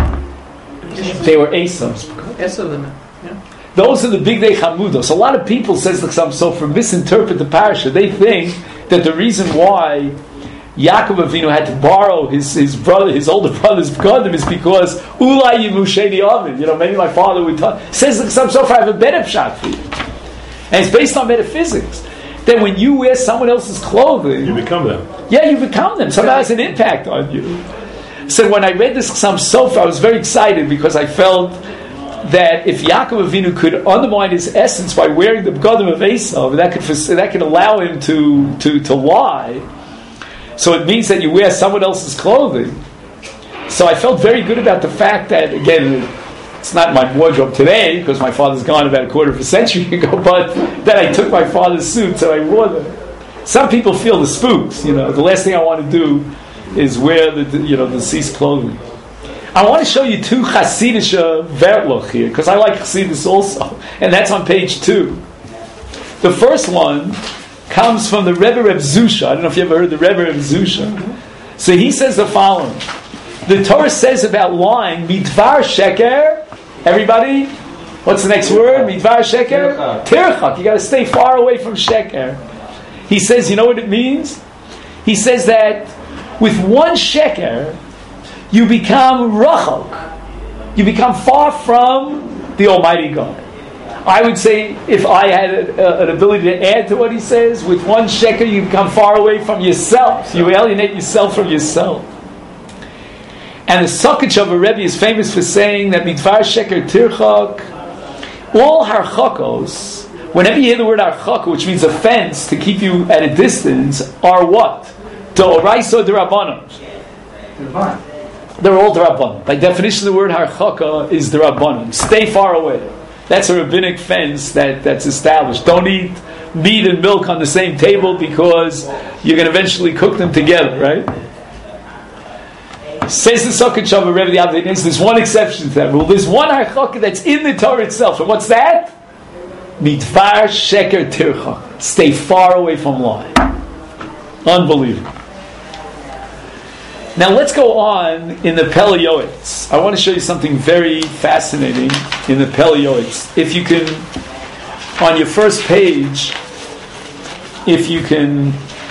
They were Esav's begadim. Esav them. Yeah. Those are the big day chamudos. A lot of people, says the Chassam Sofer, misinterpret the parasha. They think that the reason why Yaakov Avinu had to borrow his, his brother, his older brother's begadim is because Ulai Yimusheni Ovid. You know, maybe my father would talk. Says the Chassam Sofer, I have a better shot for you. And it's based on metaphysics. That when you wear someone else's clothing, you become them. Yeah, you become them. So that has an impact on you. So when I read this Chassam Sofer, I was very excited because I felt that if Yaakov Avinu could undermine his essence by wearing the begadim of Esav, that could that could allow him to, to, to lie. So it means that you wear someone else's clothing. So I felt very good about the fact that, again, it's not my wardrobe today because my father's gone about a quarter of a century ago, but that I took my father's suits and I wore them. Some people feel the spooks. You know, the last thing I want to do is wear the, the you know the deceased clothing. I want to show you two Chassidish Vertloch here because I like Chassidus also, and that's on page two. The first one comes from the Rebbe Reb Zusha. I don't know if you ever heard the Rebbe Reb Zusha. So he says the following. The Torah says about lying, Midvar Sheker. Everybody? What's the next word? Midvar Sheker? Tirchak. You got to stay far away from Sheker. He says, you know what it means? He says that with one Sheker, you become Rachok. You become far from the Almighty God. I would say, if I had a, a, an ability to add to what he says, with one sheker you become far away from yourself. You alienate yourself from yourself. And the Sokach of a Rebbe is famous for saying that Midvar Sheker Tirchak, all harchakos, whenever you hear the word harchaka, which means a fence to keep you at a distance, are what? D'oraisa d'Rabbanan. They're all d'Rabbanan. By definition, the word harchaka is d'Rabbanan. Stay far away. That's a rabbinic fence that, that's established. Don't eat meat and milk on the same table because you're going to eventually cook them together, right? Says the Sokach of a Rebbe the Avdei, there's one exception to that rule. There's one harchaka that's in the Torah itself. And what's that? Midvar Sheker Tirchak. Stay far away from lying. Unbelievable. Now let's go on in the Pele Yoetz. I want to show you something very fascinating in the Pele Yoetz. If you can, on your first page, if you can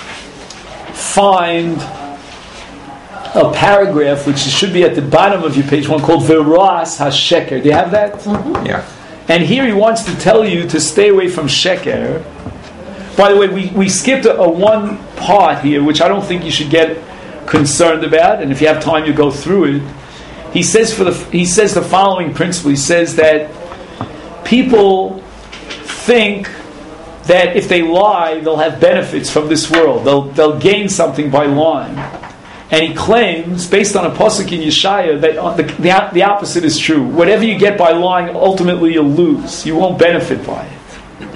find a paragraph which should be at the bottom of your page, one called Veras HaSheker. Do you have that? Mm-hmm. Yeah. And here he wants to tell you to stay away from Sheker. By the way, we, we skipped a, a one part here, which I don't think you should get concerned about, and if you have time you go through it. He says for the he says the following principle. He says that people think that if they lie, they'll have benefits from this world. They'll they'll gain something by lying. And he claims, based on a pasuk in Yeshaya, that the, the, the opposite is true. Whatever you get by lying, ultimately you'll lose. You won't benefit by it.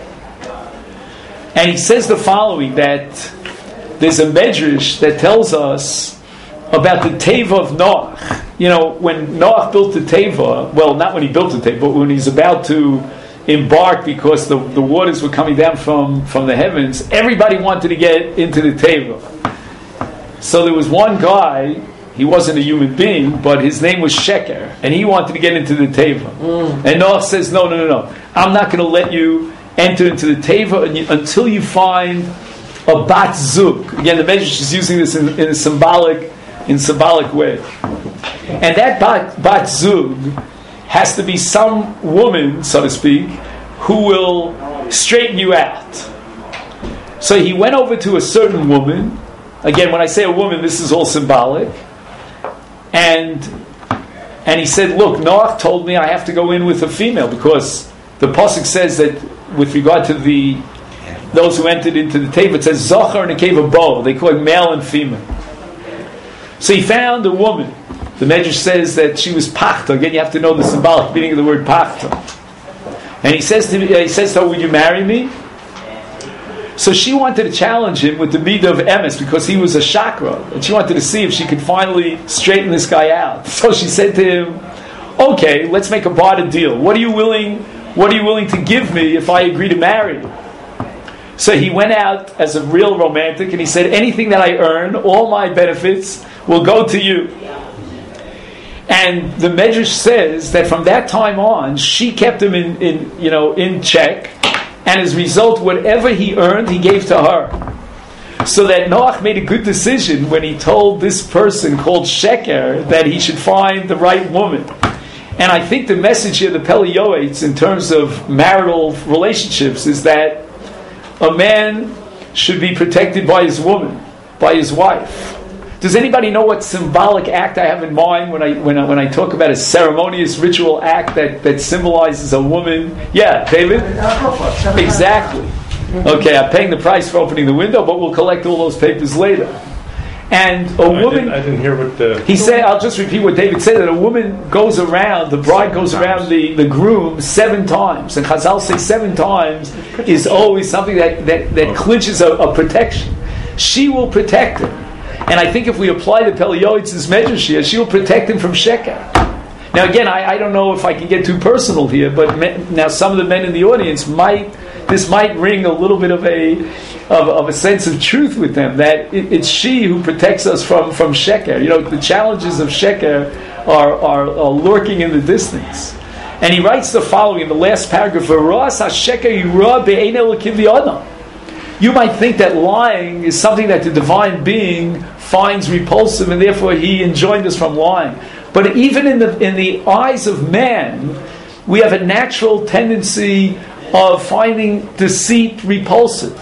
And he says the following, that there's a medrash that tells us about the Teva of Noach. You know, when Noach built the Teva, well, not when he built the Teva, but when he's about to embark because the, the waters were coming down from, from the heavens, everybody wanted to get into the Teva. So there was one guy, he wasn't a human being, but his name was Sheker, and he wanted to get into the Teva. Mm. And Noach says, no, no, no, no. I'm not going to let you enter into the Teva until you find a bat zug. Again, the Medrash is using this in, in a symbolic in symbolic way. And that bat, bat zug has to be some woman, so to speak, who will straighten you out. So he went over to a certain woman. Again, when I say a woman, this is all symbolic. And and he said, look, Noach told me I have to go in with a female because the pasuk says that with regard to the those who entered into the Teva, it says Zachar and Nekeva Bo. They call it male and female. So he found a woman. The Medrash says that she was Pachta. Again, you have to know the symbolic meaning of the word Pachta. And he says to me, he says to her, "Will you marry me?" So she wanted to challenge him with the midah of emes because he was a chakra, and she wanted to see if she could finally straighten this guy out. So she said to him, "Okay, let's make a barter deal. What are you willing? What are you willing to give me if I agree to marry you?" So he went out as a real romantic, and he said, "Anything that I earn, all my benefits will go to you." And the Medrash says that from that time on, she kept him in, in you know in check. And as a result, whatever he earned, he gave to her. So that Noach made a good decision when he told this person called Sheker that he should find the right woman. And I think the message here, the Pele Yoetz, in terms of marital relationships, is that a man should be protected by his woman, by his wife. Does anybody know what symbolic act I have in mind when I when I, when I talk about a ceremonious ritual act that, that symbolizes a woman? Yeah, David? Exactly. Okay, I'm paying the price for opening the window, but we'll collect all those papers later. And a I woman... Didn't, I didn't hear what the... He said, I'll just repeat what David said, that a woman goes around, the bride goes around the, the groom seven times. And Chazal say seven times is always something that, that, that clinches a, a protection. She will protect him. And I think if we apply the Pele Yoetz's medrash here, she will protect him from Sheker. Now again, I, I don't know if I can get too personal here, but me, now some of the men in the audience might, this might ring a little bit of a of, of a sense of truth with them, that it, it's she who protects us from, from Sheker. You know, the challenges of Sheker are, are, are lurking in the distance. And he writes the following in the last paragraph, V'ras ha-sheker yirah be'ein elokim v'adam. You might think that lying is something that the divine being finds repulsive, and therefore he enjoined us from lying. But even in the in the eyes of man, we have a natural tendency of finding deceit repulsive.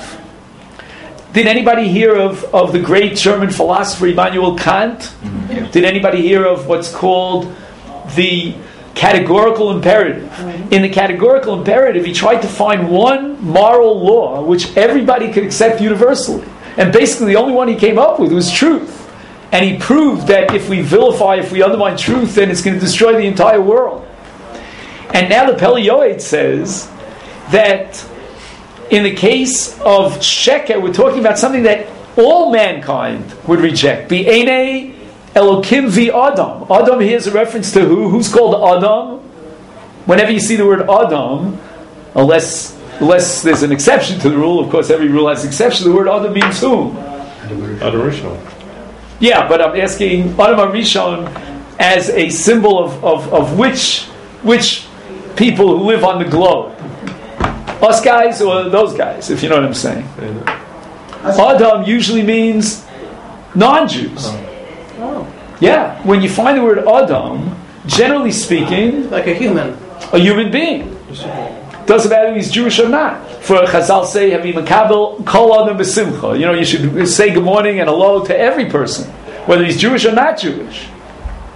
Did anybody hear of, of the great German philosopher Immanuel Kant? Mm-hmm. Did anybody hear of what's called the categorical imperative? Mm-hmm. In the categorical imperative, he tried to find one moral law which everybody could accept universally. And basically the only one he came up with was truth. And he proved that if we vilify, if we undermine truth, then it's going to destroy the entire world. And now the Pele Yoetz says that in the case of Sheker, we're talking about something that all mankind would reject. B'einei Elokim vi Adam. Adam here is a reference to who? Who's called Adam? Whenever you see the word Adam, unless unless there's an exception to the rule, of course every rule has an exception, the word Adam means whom? Adam Rishon. Yeah, but I'm asking Adam Rishon as a symbol of, of, of which which people who live on the globe. Us guys or those guys, if you know what I'm saying. Adam usually means non-Jews. Oh. Yeah, when you find the word Adam, generally speaking, Like a human. a human being. Doesn't matter if he's Jewish or not. For Chazal say, "Havi makabel kol adam b'simcha." You know, you should say good morning and hello to every person, whether he's Jewish or not Jewish.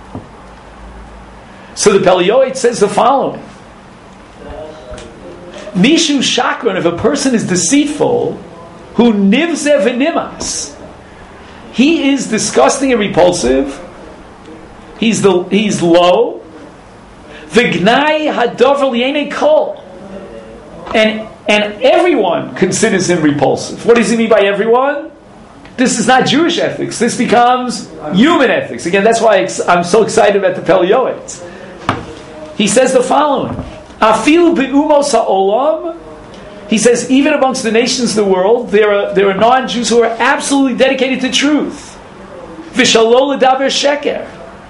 So the Pele Yoetz says the following: Mishu shakran, if a person is deceitful, who nivze v'nimas, he is disgusting and repulsive. He's the he's low. V'gnai hadover li'enei kol, and and everyone considers him repulsive. What does he mean by everyone? This is not Jewish ethics. This becomes human ethics. Again, that's why I'm so excited about the Pele Yoetz. He says the following: Afilu be'umos ha'olam. He says, even amongst the nations of the world, there are there are non-Jews who are absolutely dedicated to truth. V'shalol ledaber sheker.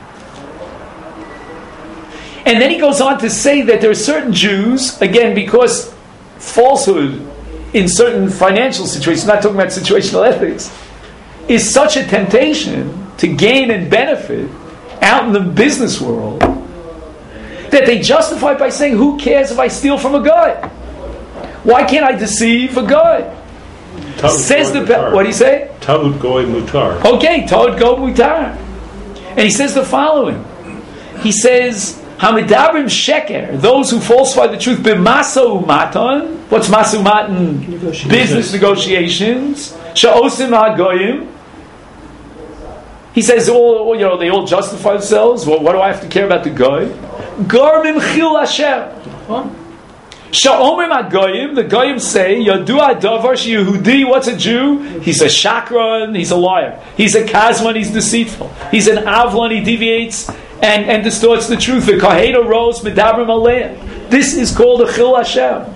And then he goes on to say that there are certain Jews, again, because falsehood in certain financial situations, not talking about situational ethics, is such a temptation to gain and benefit out in the business world, that they justify it by saying, who cares if I steal from a guy? Why can't I deceive a guy? Says the what do you say? Tavud goy mutar. Okay, tavud goy mutar. And he says the following. He says, Hamidabrim sheker, those who falsify the truth, b'masa umatan. What's masa umatan? Business negotiations. Sha'osim ha'goyim. He says, all you know, they all justify themselves. Well, what do I have to care about the guy? Garmim chil Hashem. Sha'omim ha'goyim, the goyim say, Yadu ha'davar she'Yehudi, what's a Jew? He's a shakran, he's a liar. He's a kazman, he's deceitful. He's an avlan, he deviates and, and distorts the truth. The kaheda rose medabrim aleim. This is called a chil Hashem.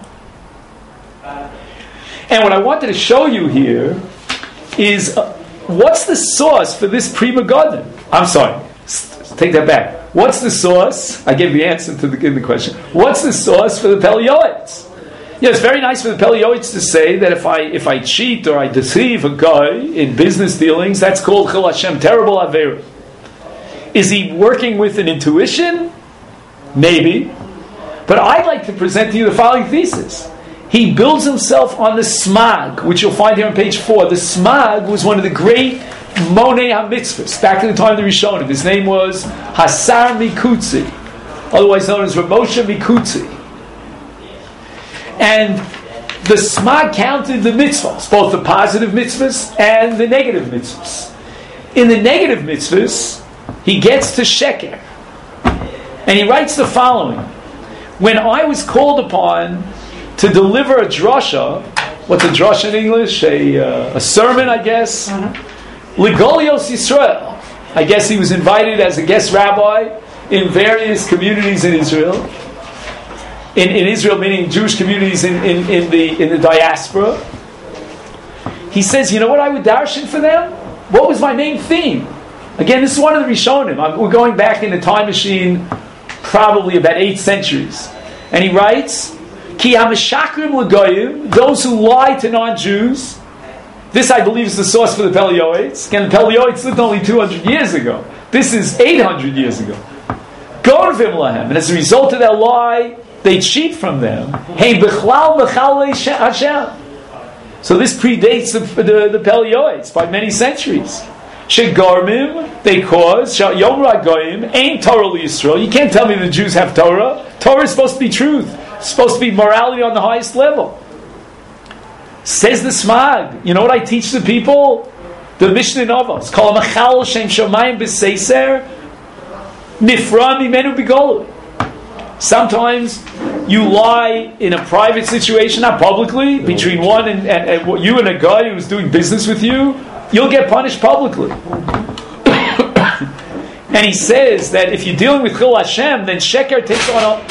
And what I wanted to show you here is, uh, what's the source for this Prima Garden? I'm sorry, take that back. What's the source? I gave the answer to the, the question. What's the source for the Pele Yoetz? Yeah, it's very nice for the Pele Yoetz to say that if I if I cheat or I deceive a guy in business dealings, that's called Chil Hashem, terrible Aveira. Is he working with an intuition? Maybe. But I'd like to present to you the following thesis. He builds himself on the smag, which you'll find here on page four. The smag was one of the great Monei HaMitzvahs, back in the time of the Rishonim. His name was Hasar Mikutzi, otherwise known as Ramosha Mikutzi. And the smag counted the mitzvahs, both the positive mitzvahs and the negative mitzvahs. In the negative mitzvahs, he gets to sheker. And he writes the following: when I was called upon to deliver a drasha, what's a drasha in English? A, uh, a sermon, I guess. Uh-huh. Ligolios Yisrael. I guess he was invited as a guest rabbi in various communities in Israel. In, in Israel, meaning Jewish communities in, in, in the in the diaspora. He says, you know what I would darshan for them? What was my main theme? Again, this is one of the Rishonim. I'm, we're going back in the time machine, probably about eight centuries. And he writes, Ki hameshakrim l'goyim, those who lie to non-Jews. This, I believe, is the source for the Pele Yoetz. Again, the Pele Yoetz lived only two hundred years ago. This is eight hundred years ago. Gorvim lahem. And as a result of that lie, they cheat from them. Hey, bichlal b'chalei Hashem. So this predates the, the, the Pele Yoetz by many centuries. Shegarmim, they cause, Yom Ragoyim, ain't Torah Yisrael. You can't tell me the Jews have Torah. Torah is supposed to be truth. It's supposed to be morality on the highest level. Says the Smag, you know what I teach the people? The Mishnah Novos. Kol machal shem shomayim b'seiser nifra mimenu b'golu. Sometimes you lie in a private situation, not publicly, between one and, and, and you and a guy who's doing business with you. You'll get punished publicly. And he says that if you're dealing with Chil Hashem, then Sheker takes on a,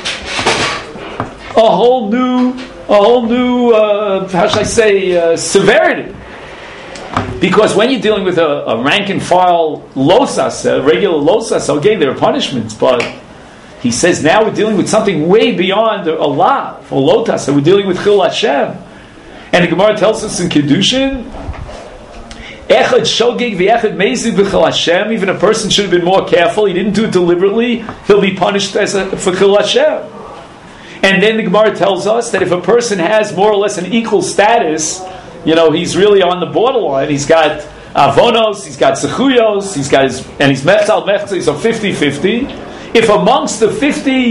a whole new, a whole new, uh, how should I say, uh, severity. Because when you're dealing with a, a rank and file losas, a regular losas, okay, there are punishments, but he says now we're dealing with something way beyond a law or lotas. So we're dealing with Chil Hashem. And the Gemara tells us in Kedushin, Echad shogeg v'echad meiziv b'chil Hashem. Even a person should have been more careful. He didn't do it deliberately. He'll be punished as a, for Chil Hashem. And then the Gemara tells us that if a person has more or less an equal status, you know, he's really on the borderline. He's got avonos, he's got zechuyos, he's got his, and he's mechzal mechzal, so fifty-fifty. If amongst the fifty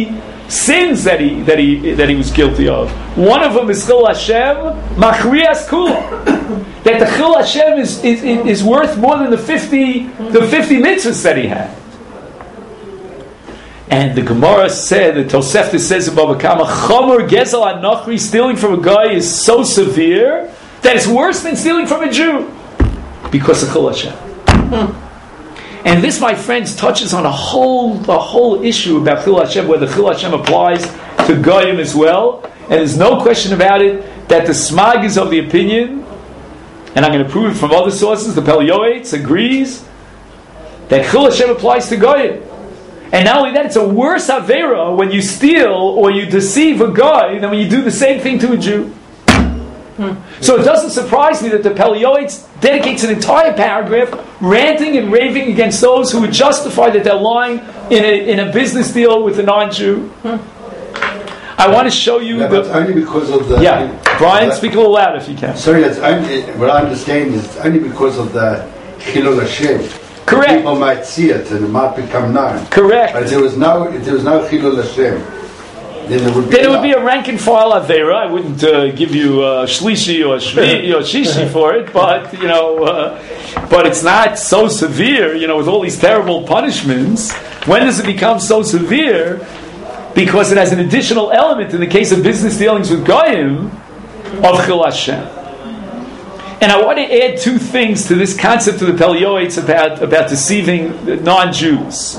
sins that he that he that he was guilty of. One of them is Chil Hashem Machrias Kula. That the Chil Hashem is, is is worth more than the fifty the fifty mitzvahs that he had. And the Gemara said, the Tosefta says in Bava Kama, Chomer Gezel Anochri, stealing from a guy is so severe that it's worse than stealing from a Jew because of Chil Hashem. Hmm. And this, my friends, touches on a whole a whole issue about Chil Hashem, whether Chil Hashem applies to Goyim as well. And there's no question about it that the Smag is of the opinion, and I'm going to prove it from other sources, the Pel Yoetz agrees that Chil Hashem applies to Goyim. And not only that, it's a worse Avera when you steal or you deceive a guy than when you do the same thing to a Jew. Hmm. So it doesn't surprise me that the Pel Yoetz dedicates an entire paragraph ranting and raving against those who would justify that they're lying in a, in a business deal with a non-Jew. Hmm. I want to show you yeah, the... But only because of the... Yeah, Brian, speak a little louder if you can. Sorry, it's only, what I understand is it's only because of the Chilul Hashem. Correct. People might see it and it might become known. Correct. But if there was no, if there was no Chilul Hashem, then there would be. Then it would be a rank and file Avera. I wouldn't uh, give you uh, Shlishi or Shvi or Shishi for it, but you know, uh, but it's not so severe. You know, with all these terrible punishments, when does it become so severe? Because it has an additional element in the case of business dealings with Goyim of Chil Hashem. And I want to add two things to this concept of the Pel Yoetz about, about deceiving non-Jews.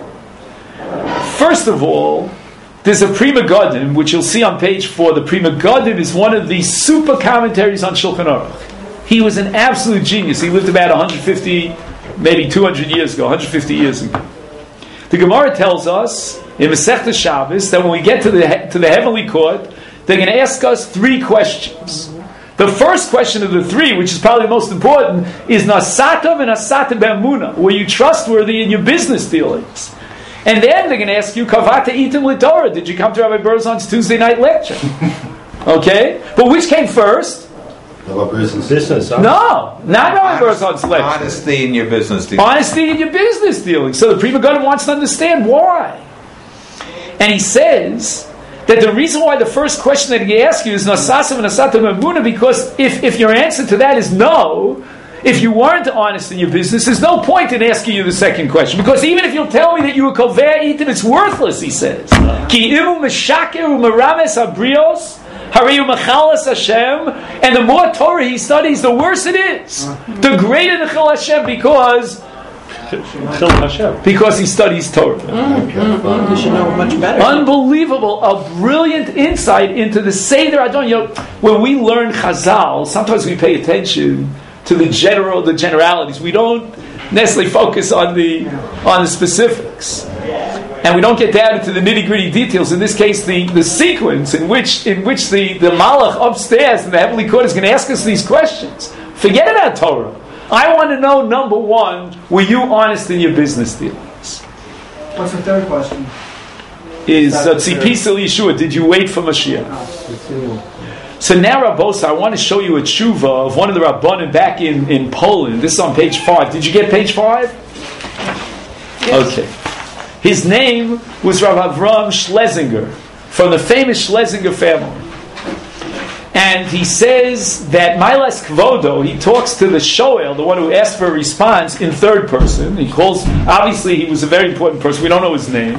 First of all, there's a Pri Megadim, which you'll see on page four. The Pri Megadim is one of the super commentaries on Shulchan Aruch. He was an absolute genius. He lived about one hundred fifty, maybe two hundred years ago, one hundred fifty years ago. The Gemara tells us in Masechta Shabbos that when we get to the to the heavenly court, they're going to ask us three questions. The first question of the three, which is probably the most important, is Nasatav and Nasatav B'Emunah. Were you trustworthy in your business dealings? And then they're going to ask you, Kavata Itim L'Torah. Did you come to Rabbi Berzon's Tuesday night lecture? Okay? But which came first? Business. Huh? No, not Rabbi Berzon's lecture. Honesty in your business dealings. Honesty in your business dealings. So the Pri Megadim wants to understand why. And he says that the reason why the first question that he asks you is Nasasav and Nasatam Emunah, because if, if your answer to that is no, if you weren't honest in your business, there's no point in asking you the second question. Because even if you'll tell me that you were Kovea Itim, it's worthless, he says. Ki imu meshakeru merames abrios, hariyu mechalas Hashem, and the more Torah he studies, the worse it is. The greater the Chil Hashem, because Because he studies Torah. Mm, mm, mm. You should know much better. Unbelievable, a brilliant insight into the Seder Adon. You know, when we learn Chazal, sometimes we pay attention to the general, the generalities. We don't necessarily focus on the on the specifics, and we don't get down into the nitty gritty details. In this case, the, the sequence in which in which the the Malach upstairs in the heavenly court is going to ask us these questions. Forget about Torah. I want to know, number one, were you honest in your business dealings? What's the third question? Is Tzipis El Yeshua, did you wait for Mashiach? So now, Rabbosa, I want to show you a tshuva of one of the Rabbanim back in, in Poland. This is on page five. Did you get page five? Yes. Okay. His name was Rav Avram Schlesinger, from the famous Schlesinger family. And he says that Milas Kvodo, he talks to the Shoel, the one who asked for a response, in third person. He calls, obviously he was a very important person, we don't know his name.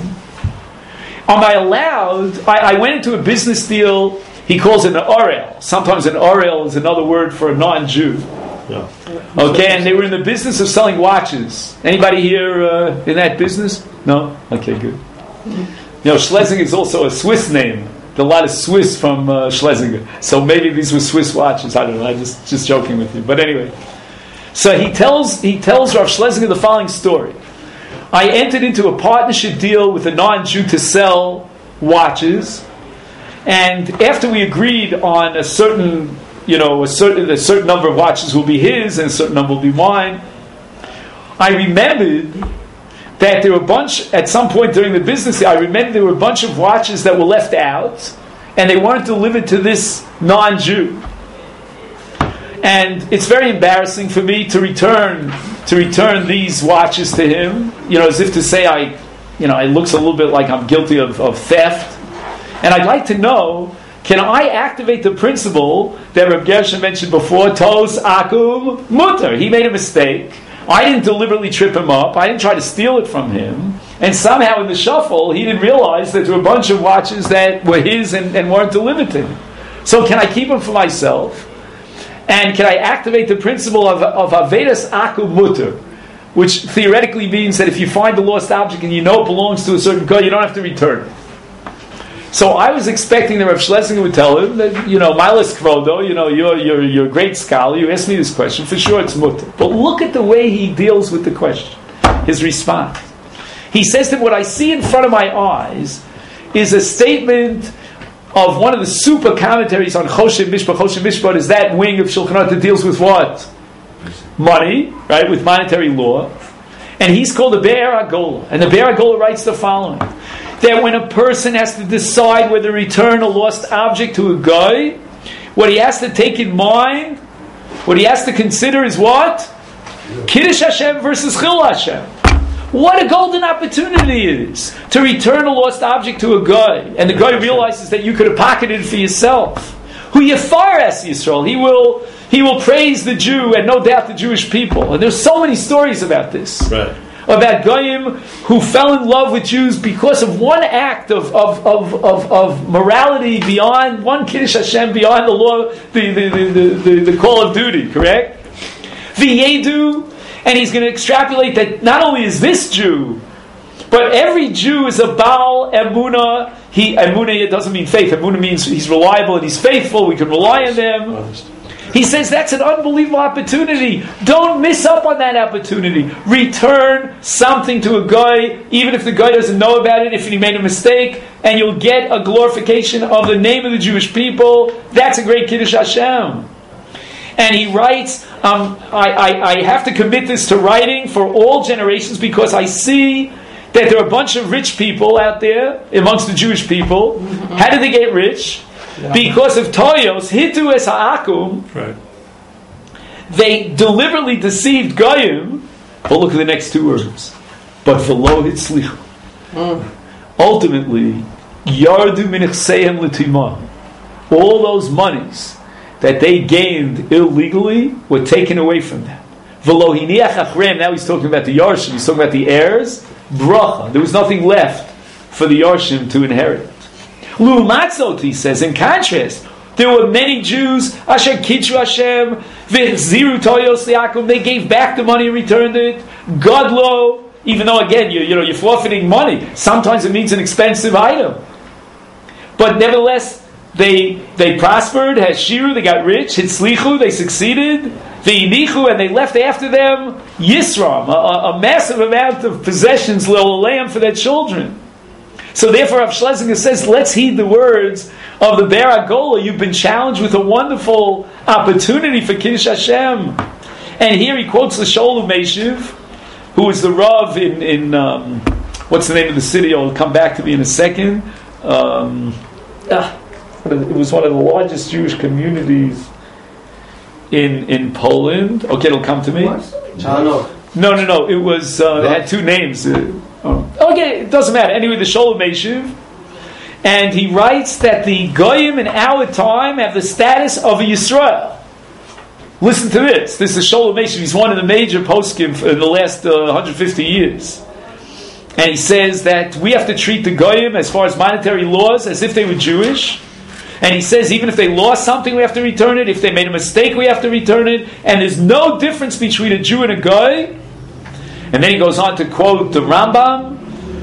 Am I allowed, I, I went into a business deal, he calls it an orel. Sometimes an orel is another word for a non-Jew. Yeah. Okay, and they were in the business of selling watches. Anybody here uh, in that business? No? Okay, good. You know, Schlesinger is also a Swiss name. A lot of Swiss from uh, Schlesinger. So maybe these were Swiss watches. I don't know. I'm just, just joking with you. But anyway. So he tells he tells Rav Schlesinger the following story. I entered into a partnership deal with a non-Jew to sell watches. And after we agreed on a certain, you know, a certain, a certain number of watches will be his and a certain number will be mine, I remembered that there were a bunch, at some point during the business, I remember there were a bunch of watches that were left out, and they weren't delivered to this non-Jew. And it's very embarrassing for me to return to return these watches to him, you know, as if to say I, you you know, it looks a little bit like I'm guilty of, of theft. And I'd like to know, can I activate the principle that Reb Gershon mentioned before, tos akum mutter? He made a mistake. I didn't deliberately trip him up. I didn't try to steal it from him. And somehow in the shuffle, he didn't realize that there were a bunch of watches that were his and, and weren't delivered to him. So can I keep them for myself? And can I activate the principle of, of Avedas Akum Mutter, which theoretically means that if you find the lost object and you know it belongs to a certain guy, you don't have to return it. So I was expecting that Rav Schlesinger would tell him that, you know, Milas Kvodo, you know, you're, you're, you're a great scholar, you asked me this question, for sure it's Mutter. But look at the way he deals with the question, his response. He says that what I see in front of my eyes is a statement of one of the super commentaries on Choshen Mishpat. Choshen Mishpat is that wing of Shulchan Aruch that deals with what? Money, right? With monetary law. And he's called the Be'er HaGola. And the Be'er HaGola writes the following. That when a person has to decide whether to return a lost object to a guy, what he has to take in mind, what he has to consider is what? Kiddush Hashem versus Chil Hashem. What a golden opportunity it is to return a lost object to a guy, and the guy realizes that you could have pocketed it for yourself. Who Yafar es Yisrael, he will he will praise the Jew and no doubt the Jewish people. And there's so many stories about this, right? About goyim who fell in love with Jews because of one act of of of, of, of morality beyond one Kiddush Hashem, beyond the law, the the the, the, the, the call of duty. Correct? V'yedu. And he's going to extrapolate that not only is this Jew, but every Jew is a Baal Emunah. He, Emunah doesn't mean faith. Emunah means he's reliable and he's faithful. We can rely on them. He says that's an unbelievable opportunity. Don't miss up on that opportunity. Return something to a guy, even if the guy doesn't know about it, if he made a mistake, and you'll get a glorification of the name of the Jewish people. That's a great Kiddush Hashem. And he writes, um, I, I, I have to commit this to writing for all generations because I see that there are a bunch of rich people out there amongst the Jewish people. Mm-hmm. How did they get rich? Yeah. Because of Toyos, Hitu es ha'akum. Right. They deliberately deceived Goyim. But look at the next two words. But v'lo hitzlichu. Mm. Ultimately, yardu min chsehem l'timah. All those monies that they gained illegally were taken away from them. Now he's talking about the Yarshim, he's talking about the heirs. Bracha. There was nothing left for the Yarshim to inherit. Lu'umatzot, he says, in contrast, there were many Jews, Asher Kitchu Hashem, V'ziru Toyos Liakum, they gave back the money and returned it. Godlo, even though again, you, you know, you're forfeiting money, sometimes it means an expensive item. But nevertheless, They they prospered, had shiru, they got rich, hitzlichu, they succeeded, ve'inichu, and they left after them Yisram, a, a massive amount of possessions, le'olam, for their children. So therefore, Rav Schlesinger says, let's heed the words of the Be'er HaGola. You've been challenged with a wonderful opportunity for Kiddush Hashem. And here he quotes the Sholem Meshiv, who is the Rav in, in um, what's the name of the city? I'll come back to me in a second. Um, ah. It was one of the largest Jewish communities in in Poland. Okay, it'll come to me. No, no, no, no. It was uh, it had two names. Uh, oh. Okay, it doesn't matter. Anyway, the Sholem Meshiv, and he writes that the Goyim in our time have the status of a Yisrael. Listen to this. This is Sholem Meshiv. He's one of the major poskim in the last uh, one hundred fifty years. And he says that we have to treat the Goyim, as far as monetary laws, as if they were Jewish. And he says even if they lost something, we have to return it. If they made a mistake, we have to return it. And there's no difference between a Jew and a Goy. And then he goes on to quote the Rambam.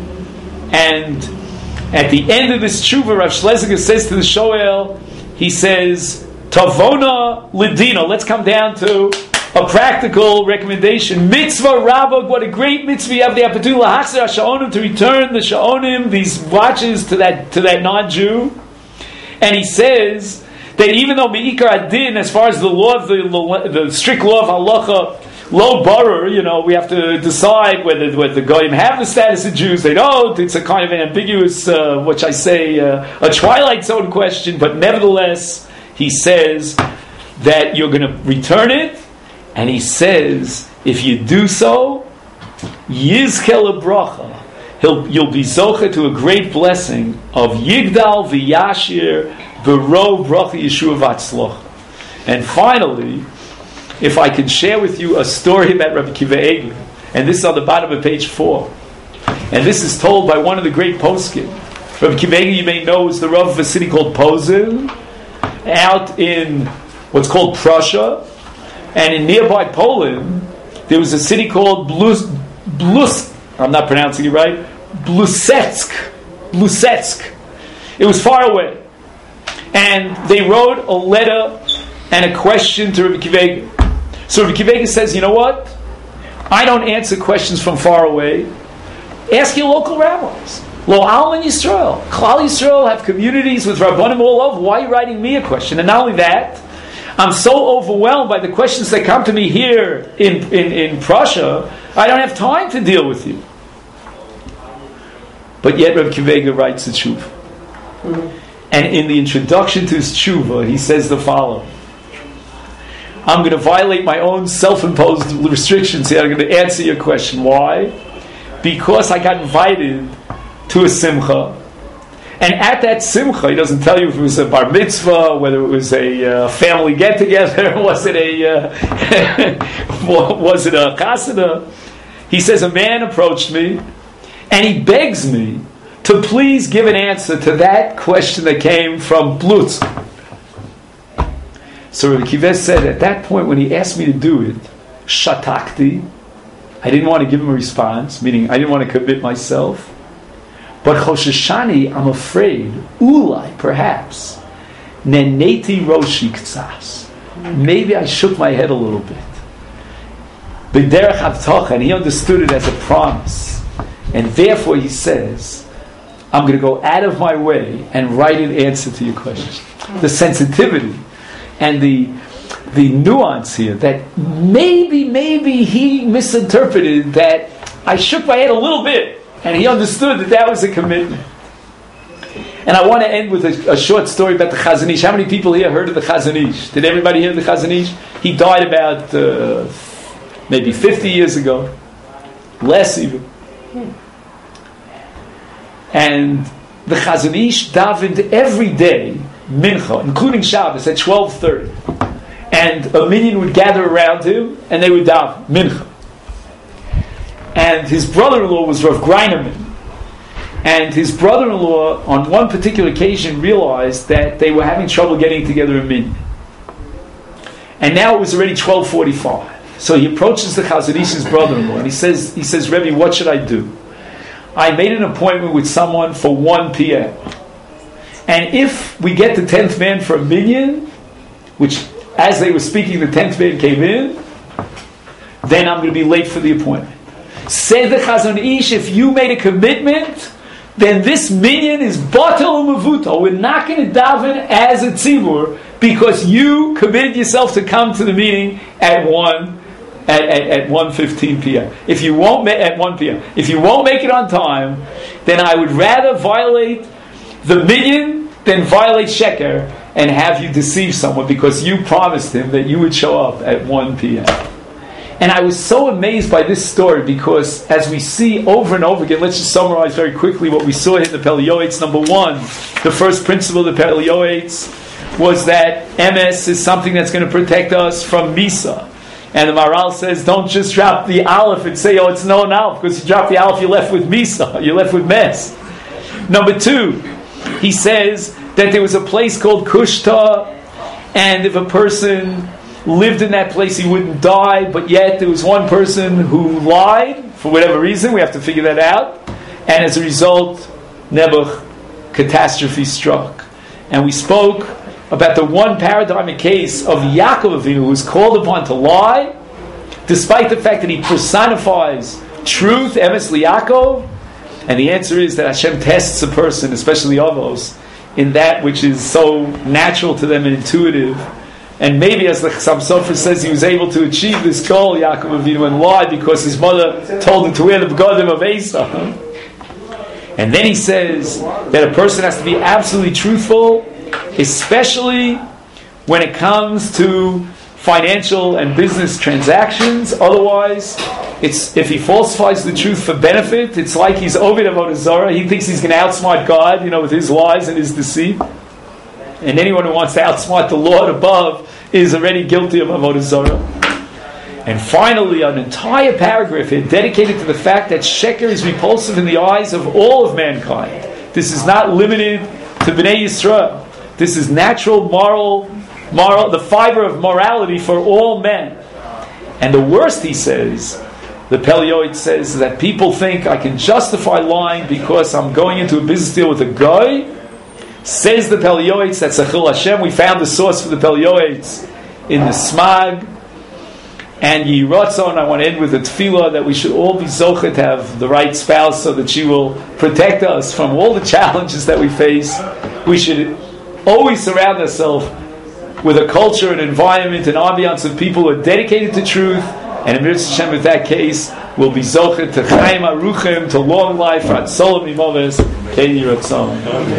And at the end of this tshuva, Rav Schlesinger says to the Shoel, he says, Tavona Lidina. Let's come down to a practical recommendation. Mitzvah Rabbah, what a great mitzvah you have the opportunity Lahachzer HaSha'onim, to return the Sha'onim, these watches, to that to that non-Jew. And he says that even though Me'ikar Adin, as far as the law of the, the strict law of halacha, lo barer, you know, we have to decide whether, whether the Goyim have the status of Jews, they don't. It's a kind of an ambiguous, uh, which I say, uh, a Twilight Zone question, but nevertheless, he says that you're going to return it, and he says, if you do so, Yizkel bracha, he'll, you'll be zocha to a great blessing of Yigdal v'yashir v'ro bracha Yeshua v'atzloch. And finally, if I can share with you a story about Rabbi Akiva Eiger, and this is on the bottom of page four, and this is told by one of the great poskim. Rabbi Akiva Eiger, you may know, is the Rav of a city called Posen, out in what's called Prussia, and in nearby Poland, there was a city called Blus, Blus I'm not pronouncing it right, Blusetsk. Blusetsk. It was far away. And they wrote a letter and a question to Rabbi Akiva Eiger. So Rabbi Akiva Eiger says, you know what? I don't answer questions from far away. Ask your local rabbis. Lo Alman Yisrael. Klal Yisrael have communities with Rabbanim all over. Why are you writing me a question? And not only that, I'm so overwhelmed by the questions that come to me here in, in, in Prussia, I don't have time to deal with you. But yet Rabbi Akiva Eiger writes a tshuva. Mm-hmm. And in the introduction to his tshuva, he says the following. I'm going to violate my own self-imposed restrictions here. I'm going to answer your question. Why? Because I got invited to a simcha. And at that simcha, he doesn't tell you if it was a bar mitzvah, whether it was a uh, family get-together, was it a uh, was it a chasana? He says, a man approached me, and he begs me to please give an answer to that question that came from Blutz. So Rabbi Akiva said, at that point, when he asked me to do it, shatakti, I didn't want to give him a response, meaning I didn't want to commit myself. But Chosheshani, I'm afraid, ulai, perhaps, neneti roshi ktsas. Maybe I shook my head a little bit. B'derech havtocha, and he understood it as a promise. And therefore he says, I'm going to go out of my way and write an answer to your question. The sensitivity and the the nuance here, that maybe, maybe he misinterpreted that I shook my head a little bit. And he understood that that was a commitment. And I want to end with a, a short story about the Chazon Ish. How many people here heard of the Chazon Ish? Did everybody hear of the Chazon Ish? He died about uh, maybe fifty years ago. Less even. And the Chazon Ish davened every day, mincha, including Shabbos, at twelve thirty. And a minyan would gather around him, and they would daven, mincha. And his brother-in-law was Rav Greinerman. And his brother-in-law, on one particular occasion, realized that they were having trouble getting together a minyan. And now it was already twelve forty-five. So he approaches the Chazon Ish's brother-in-law, and he says, he says, Rebbe, what should I do? I made an appointment with someone for one p.m. And if we get the tenth man for a minyan, which, as they were speaking, the tenth man came in, then I'm going to be late for the appointment. Said the Chazon Ish, if you made a commitment, then this minyan is batal u'mavutal. We're not going to daven as a tzibur because you committed yourself to come to the meeting at one at, at, at one fifteen p.m. If you won't ma- at one p.m. If you won't make it on time, then I would rather violate the minyan than violate sheker and have you deceive someone because you promised him that you would show up at one p.m. And I was so amazed by this story because as we see over and over again, let's just summarize very quickly what we saw in the Pele Yoetz. Number one, the first principle of the Pele Yoetz was that M S is something that's going to protect us from Misa. And the Maharal says, don't just drop the Aleph and say, oh, it's no an Aleph, because you drop the Aleph, you're left with Misa, you're left with mess. Number two, he says that there was a place called Kushta, and if a person lived in that place, he wouldn't die, but yet there was one person who lied, for whatever reason, we have to figure that out, and as a result, Nebuch, catastrophe struck. And we spoke about the one paradigmic case of Yaakov Avinu, who was called upon to lie, despite the fact that he personifies truth, Emes Liyaakov, and the answer is that Hashem tests a person, especially Avos, in that which is so natural to them and intuitive. And maybe, as the Chassam Sofer says, he was able to achieve this goal, Yaakov Avinu, and lie because his mother told him to wear the begodim of Esau. And then he says that a person has to be absolutely truthful, especially when it comes to financial and business transactions. Otherwise, it's if he falsifies the truth for benefit, it's like he's Ovid Avodah Zarah. He thinks he's going to outsmart God, you know, with his lies and his deceit. And anyone who wants to outsmart the Lord above is already guilty of Avodah Zarah. And finally, an entire paragraph here dedicated to the fact that Sheker is repulsive in the eyes of all of mankind. This is not limited to Bnei Yisrael. This is natural, moral, moral, the fiber of morality for all men. And the worst, he says, the Pele Yoetz says, is that people think I can justify lying because I'm going into a business deal with a guy. Says the Pele Yoetz, that's Achil Hashem. We found the source for the Pele Yoetz in the Smag. And Yiratzon, I want to end with a tefillah that we should all be zochet to have the right spouse so that she will protect us from all the challenges that we face. We should always surround ourselves with a culture, an environment, an ambiance of people who are dedicated to truth. And in Mitzvah Hashem, with that case, will be zochet to chaim aruchim, to long life, at solam imoves, ken yiratzon.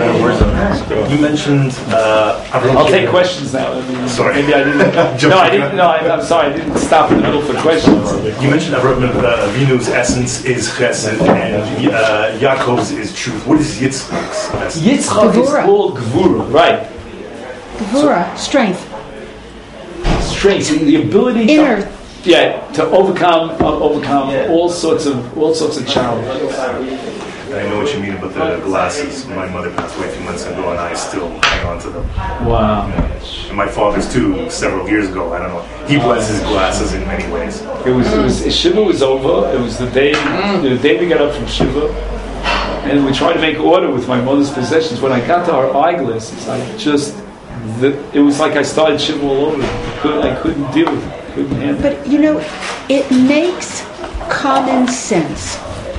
You mentioned. Uh, I'll take questions now. I mean, sorry, maybe I didn't. no, I didn't. No, I, I'm sorry. I didn't stop in the middle for questions. You mentioned Avraham Avinu's essence is chesed and uh, Yaakov's is truth. What is Yitzchak's essence? Yitzchak is called gvura, right? Gvura, strength. Strength, the ability. Inner. To, yeah, to overcome, uh, overcome Yeah. all sorts of all sorts of challenges. I know what you mean about the glasses. My mother passed away a few months ago, and I still hang on to them. Wow. And my father's too. Several years ago, I don't know. He blessed his glasses in many ways. It was, it was Shiva was over. It was the day the day we got up from Shiva, and we tried to make order with my mother's possessions. When I got to her eyeglasses, I just the, it was like I started Shiva all over. I couldn't, I couldn't deal with it. I couldn't handle it. But, you know, it makes common sense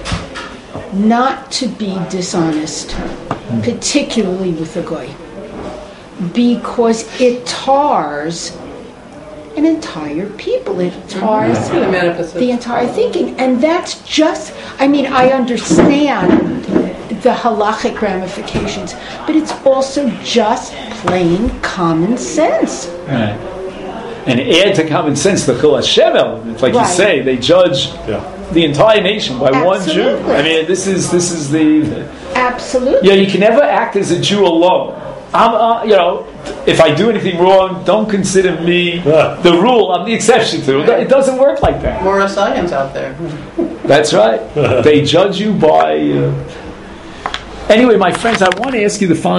not to be dishonest, particularly with a goy, because it tars an entire people. It tars Mm-hmm. the entire thinking. And that's just, I mean, I understand the halachic ramifications, but it's also just plain common sense. Right. And add to common sense the Chil Hashem element, like Right. you say, they judge Yeah. the entire nation by one Jew. Absolutely. I mean, this is this is the Absolutely. yeah. You can never act as a Jew alone. I'm, uh, you know, if I do anything wrong, don't consider me Yeah. the rule. I'm the exception to it. It doesn't work like that. More science out there. That's right. They judge you by. Uh... Anyway, my friends, I want to ask you the following.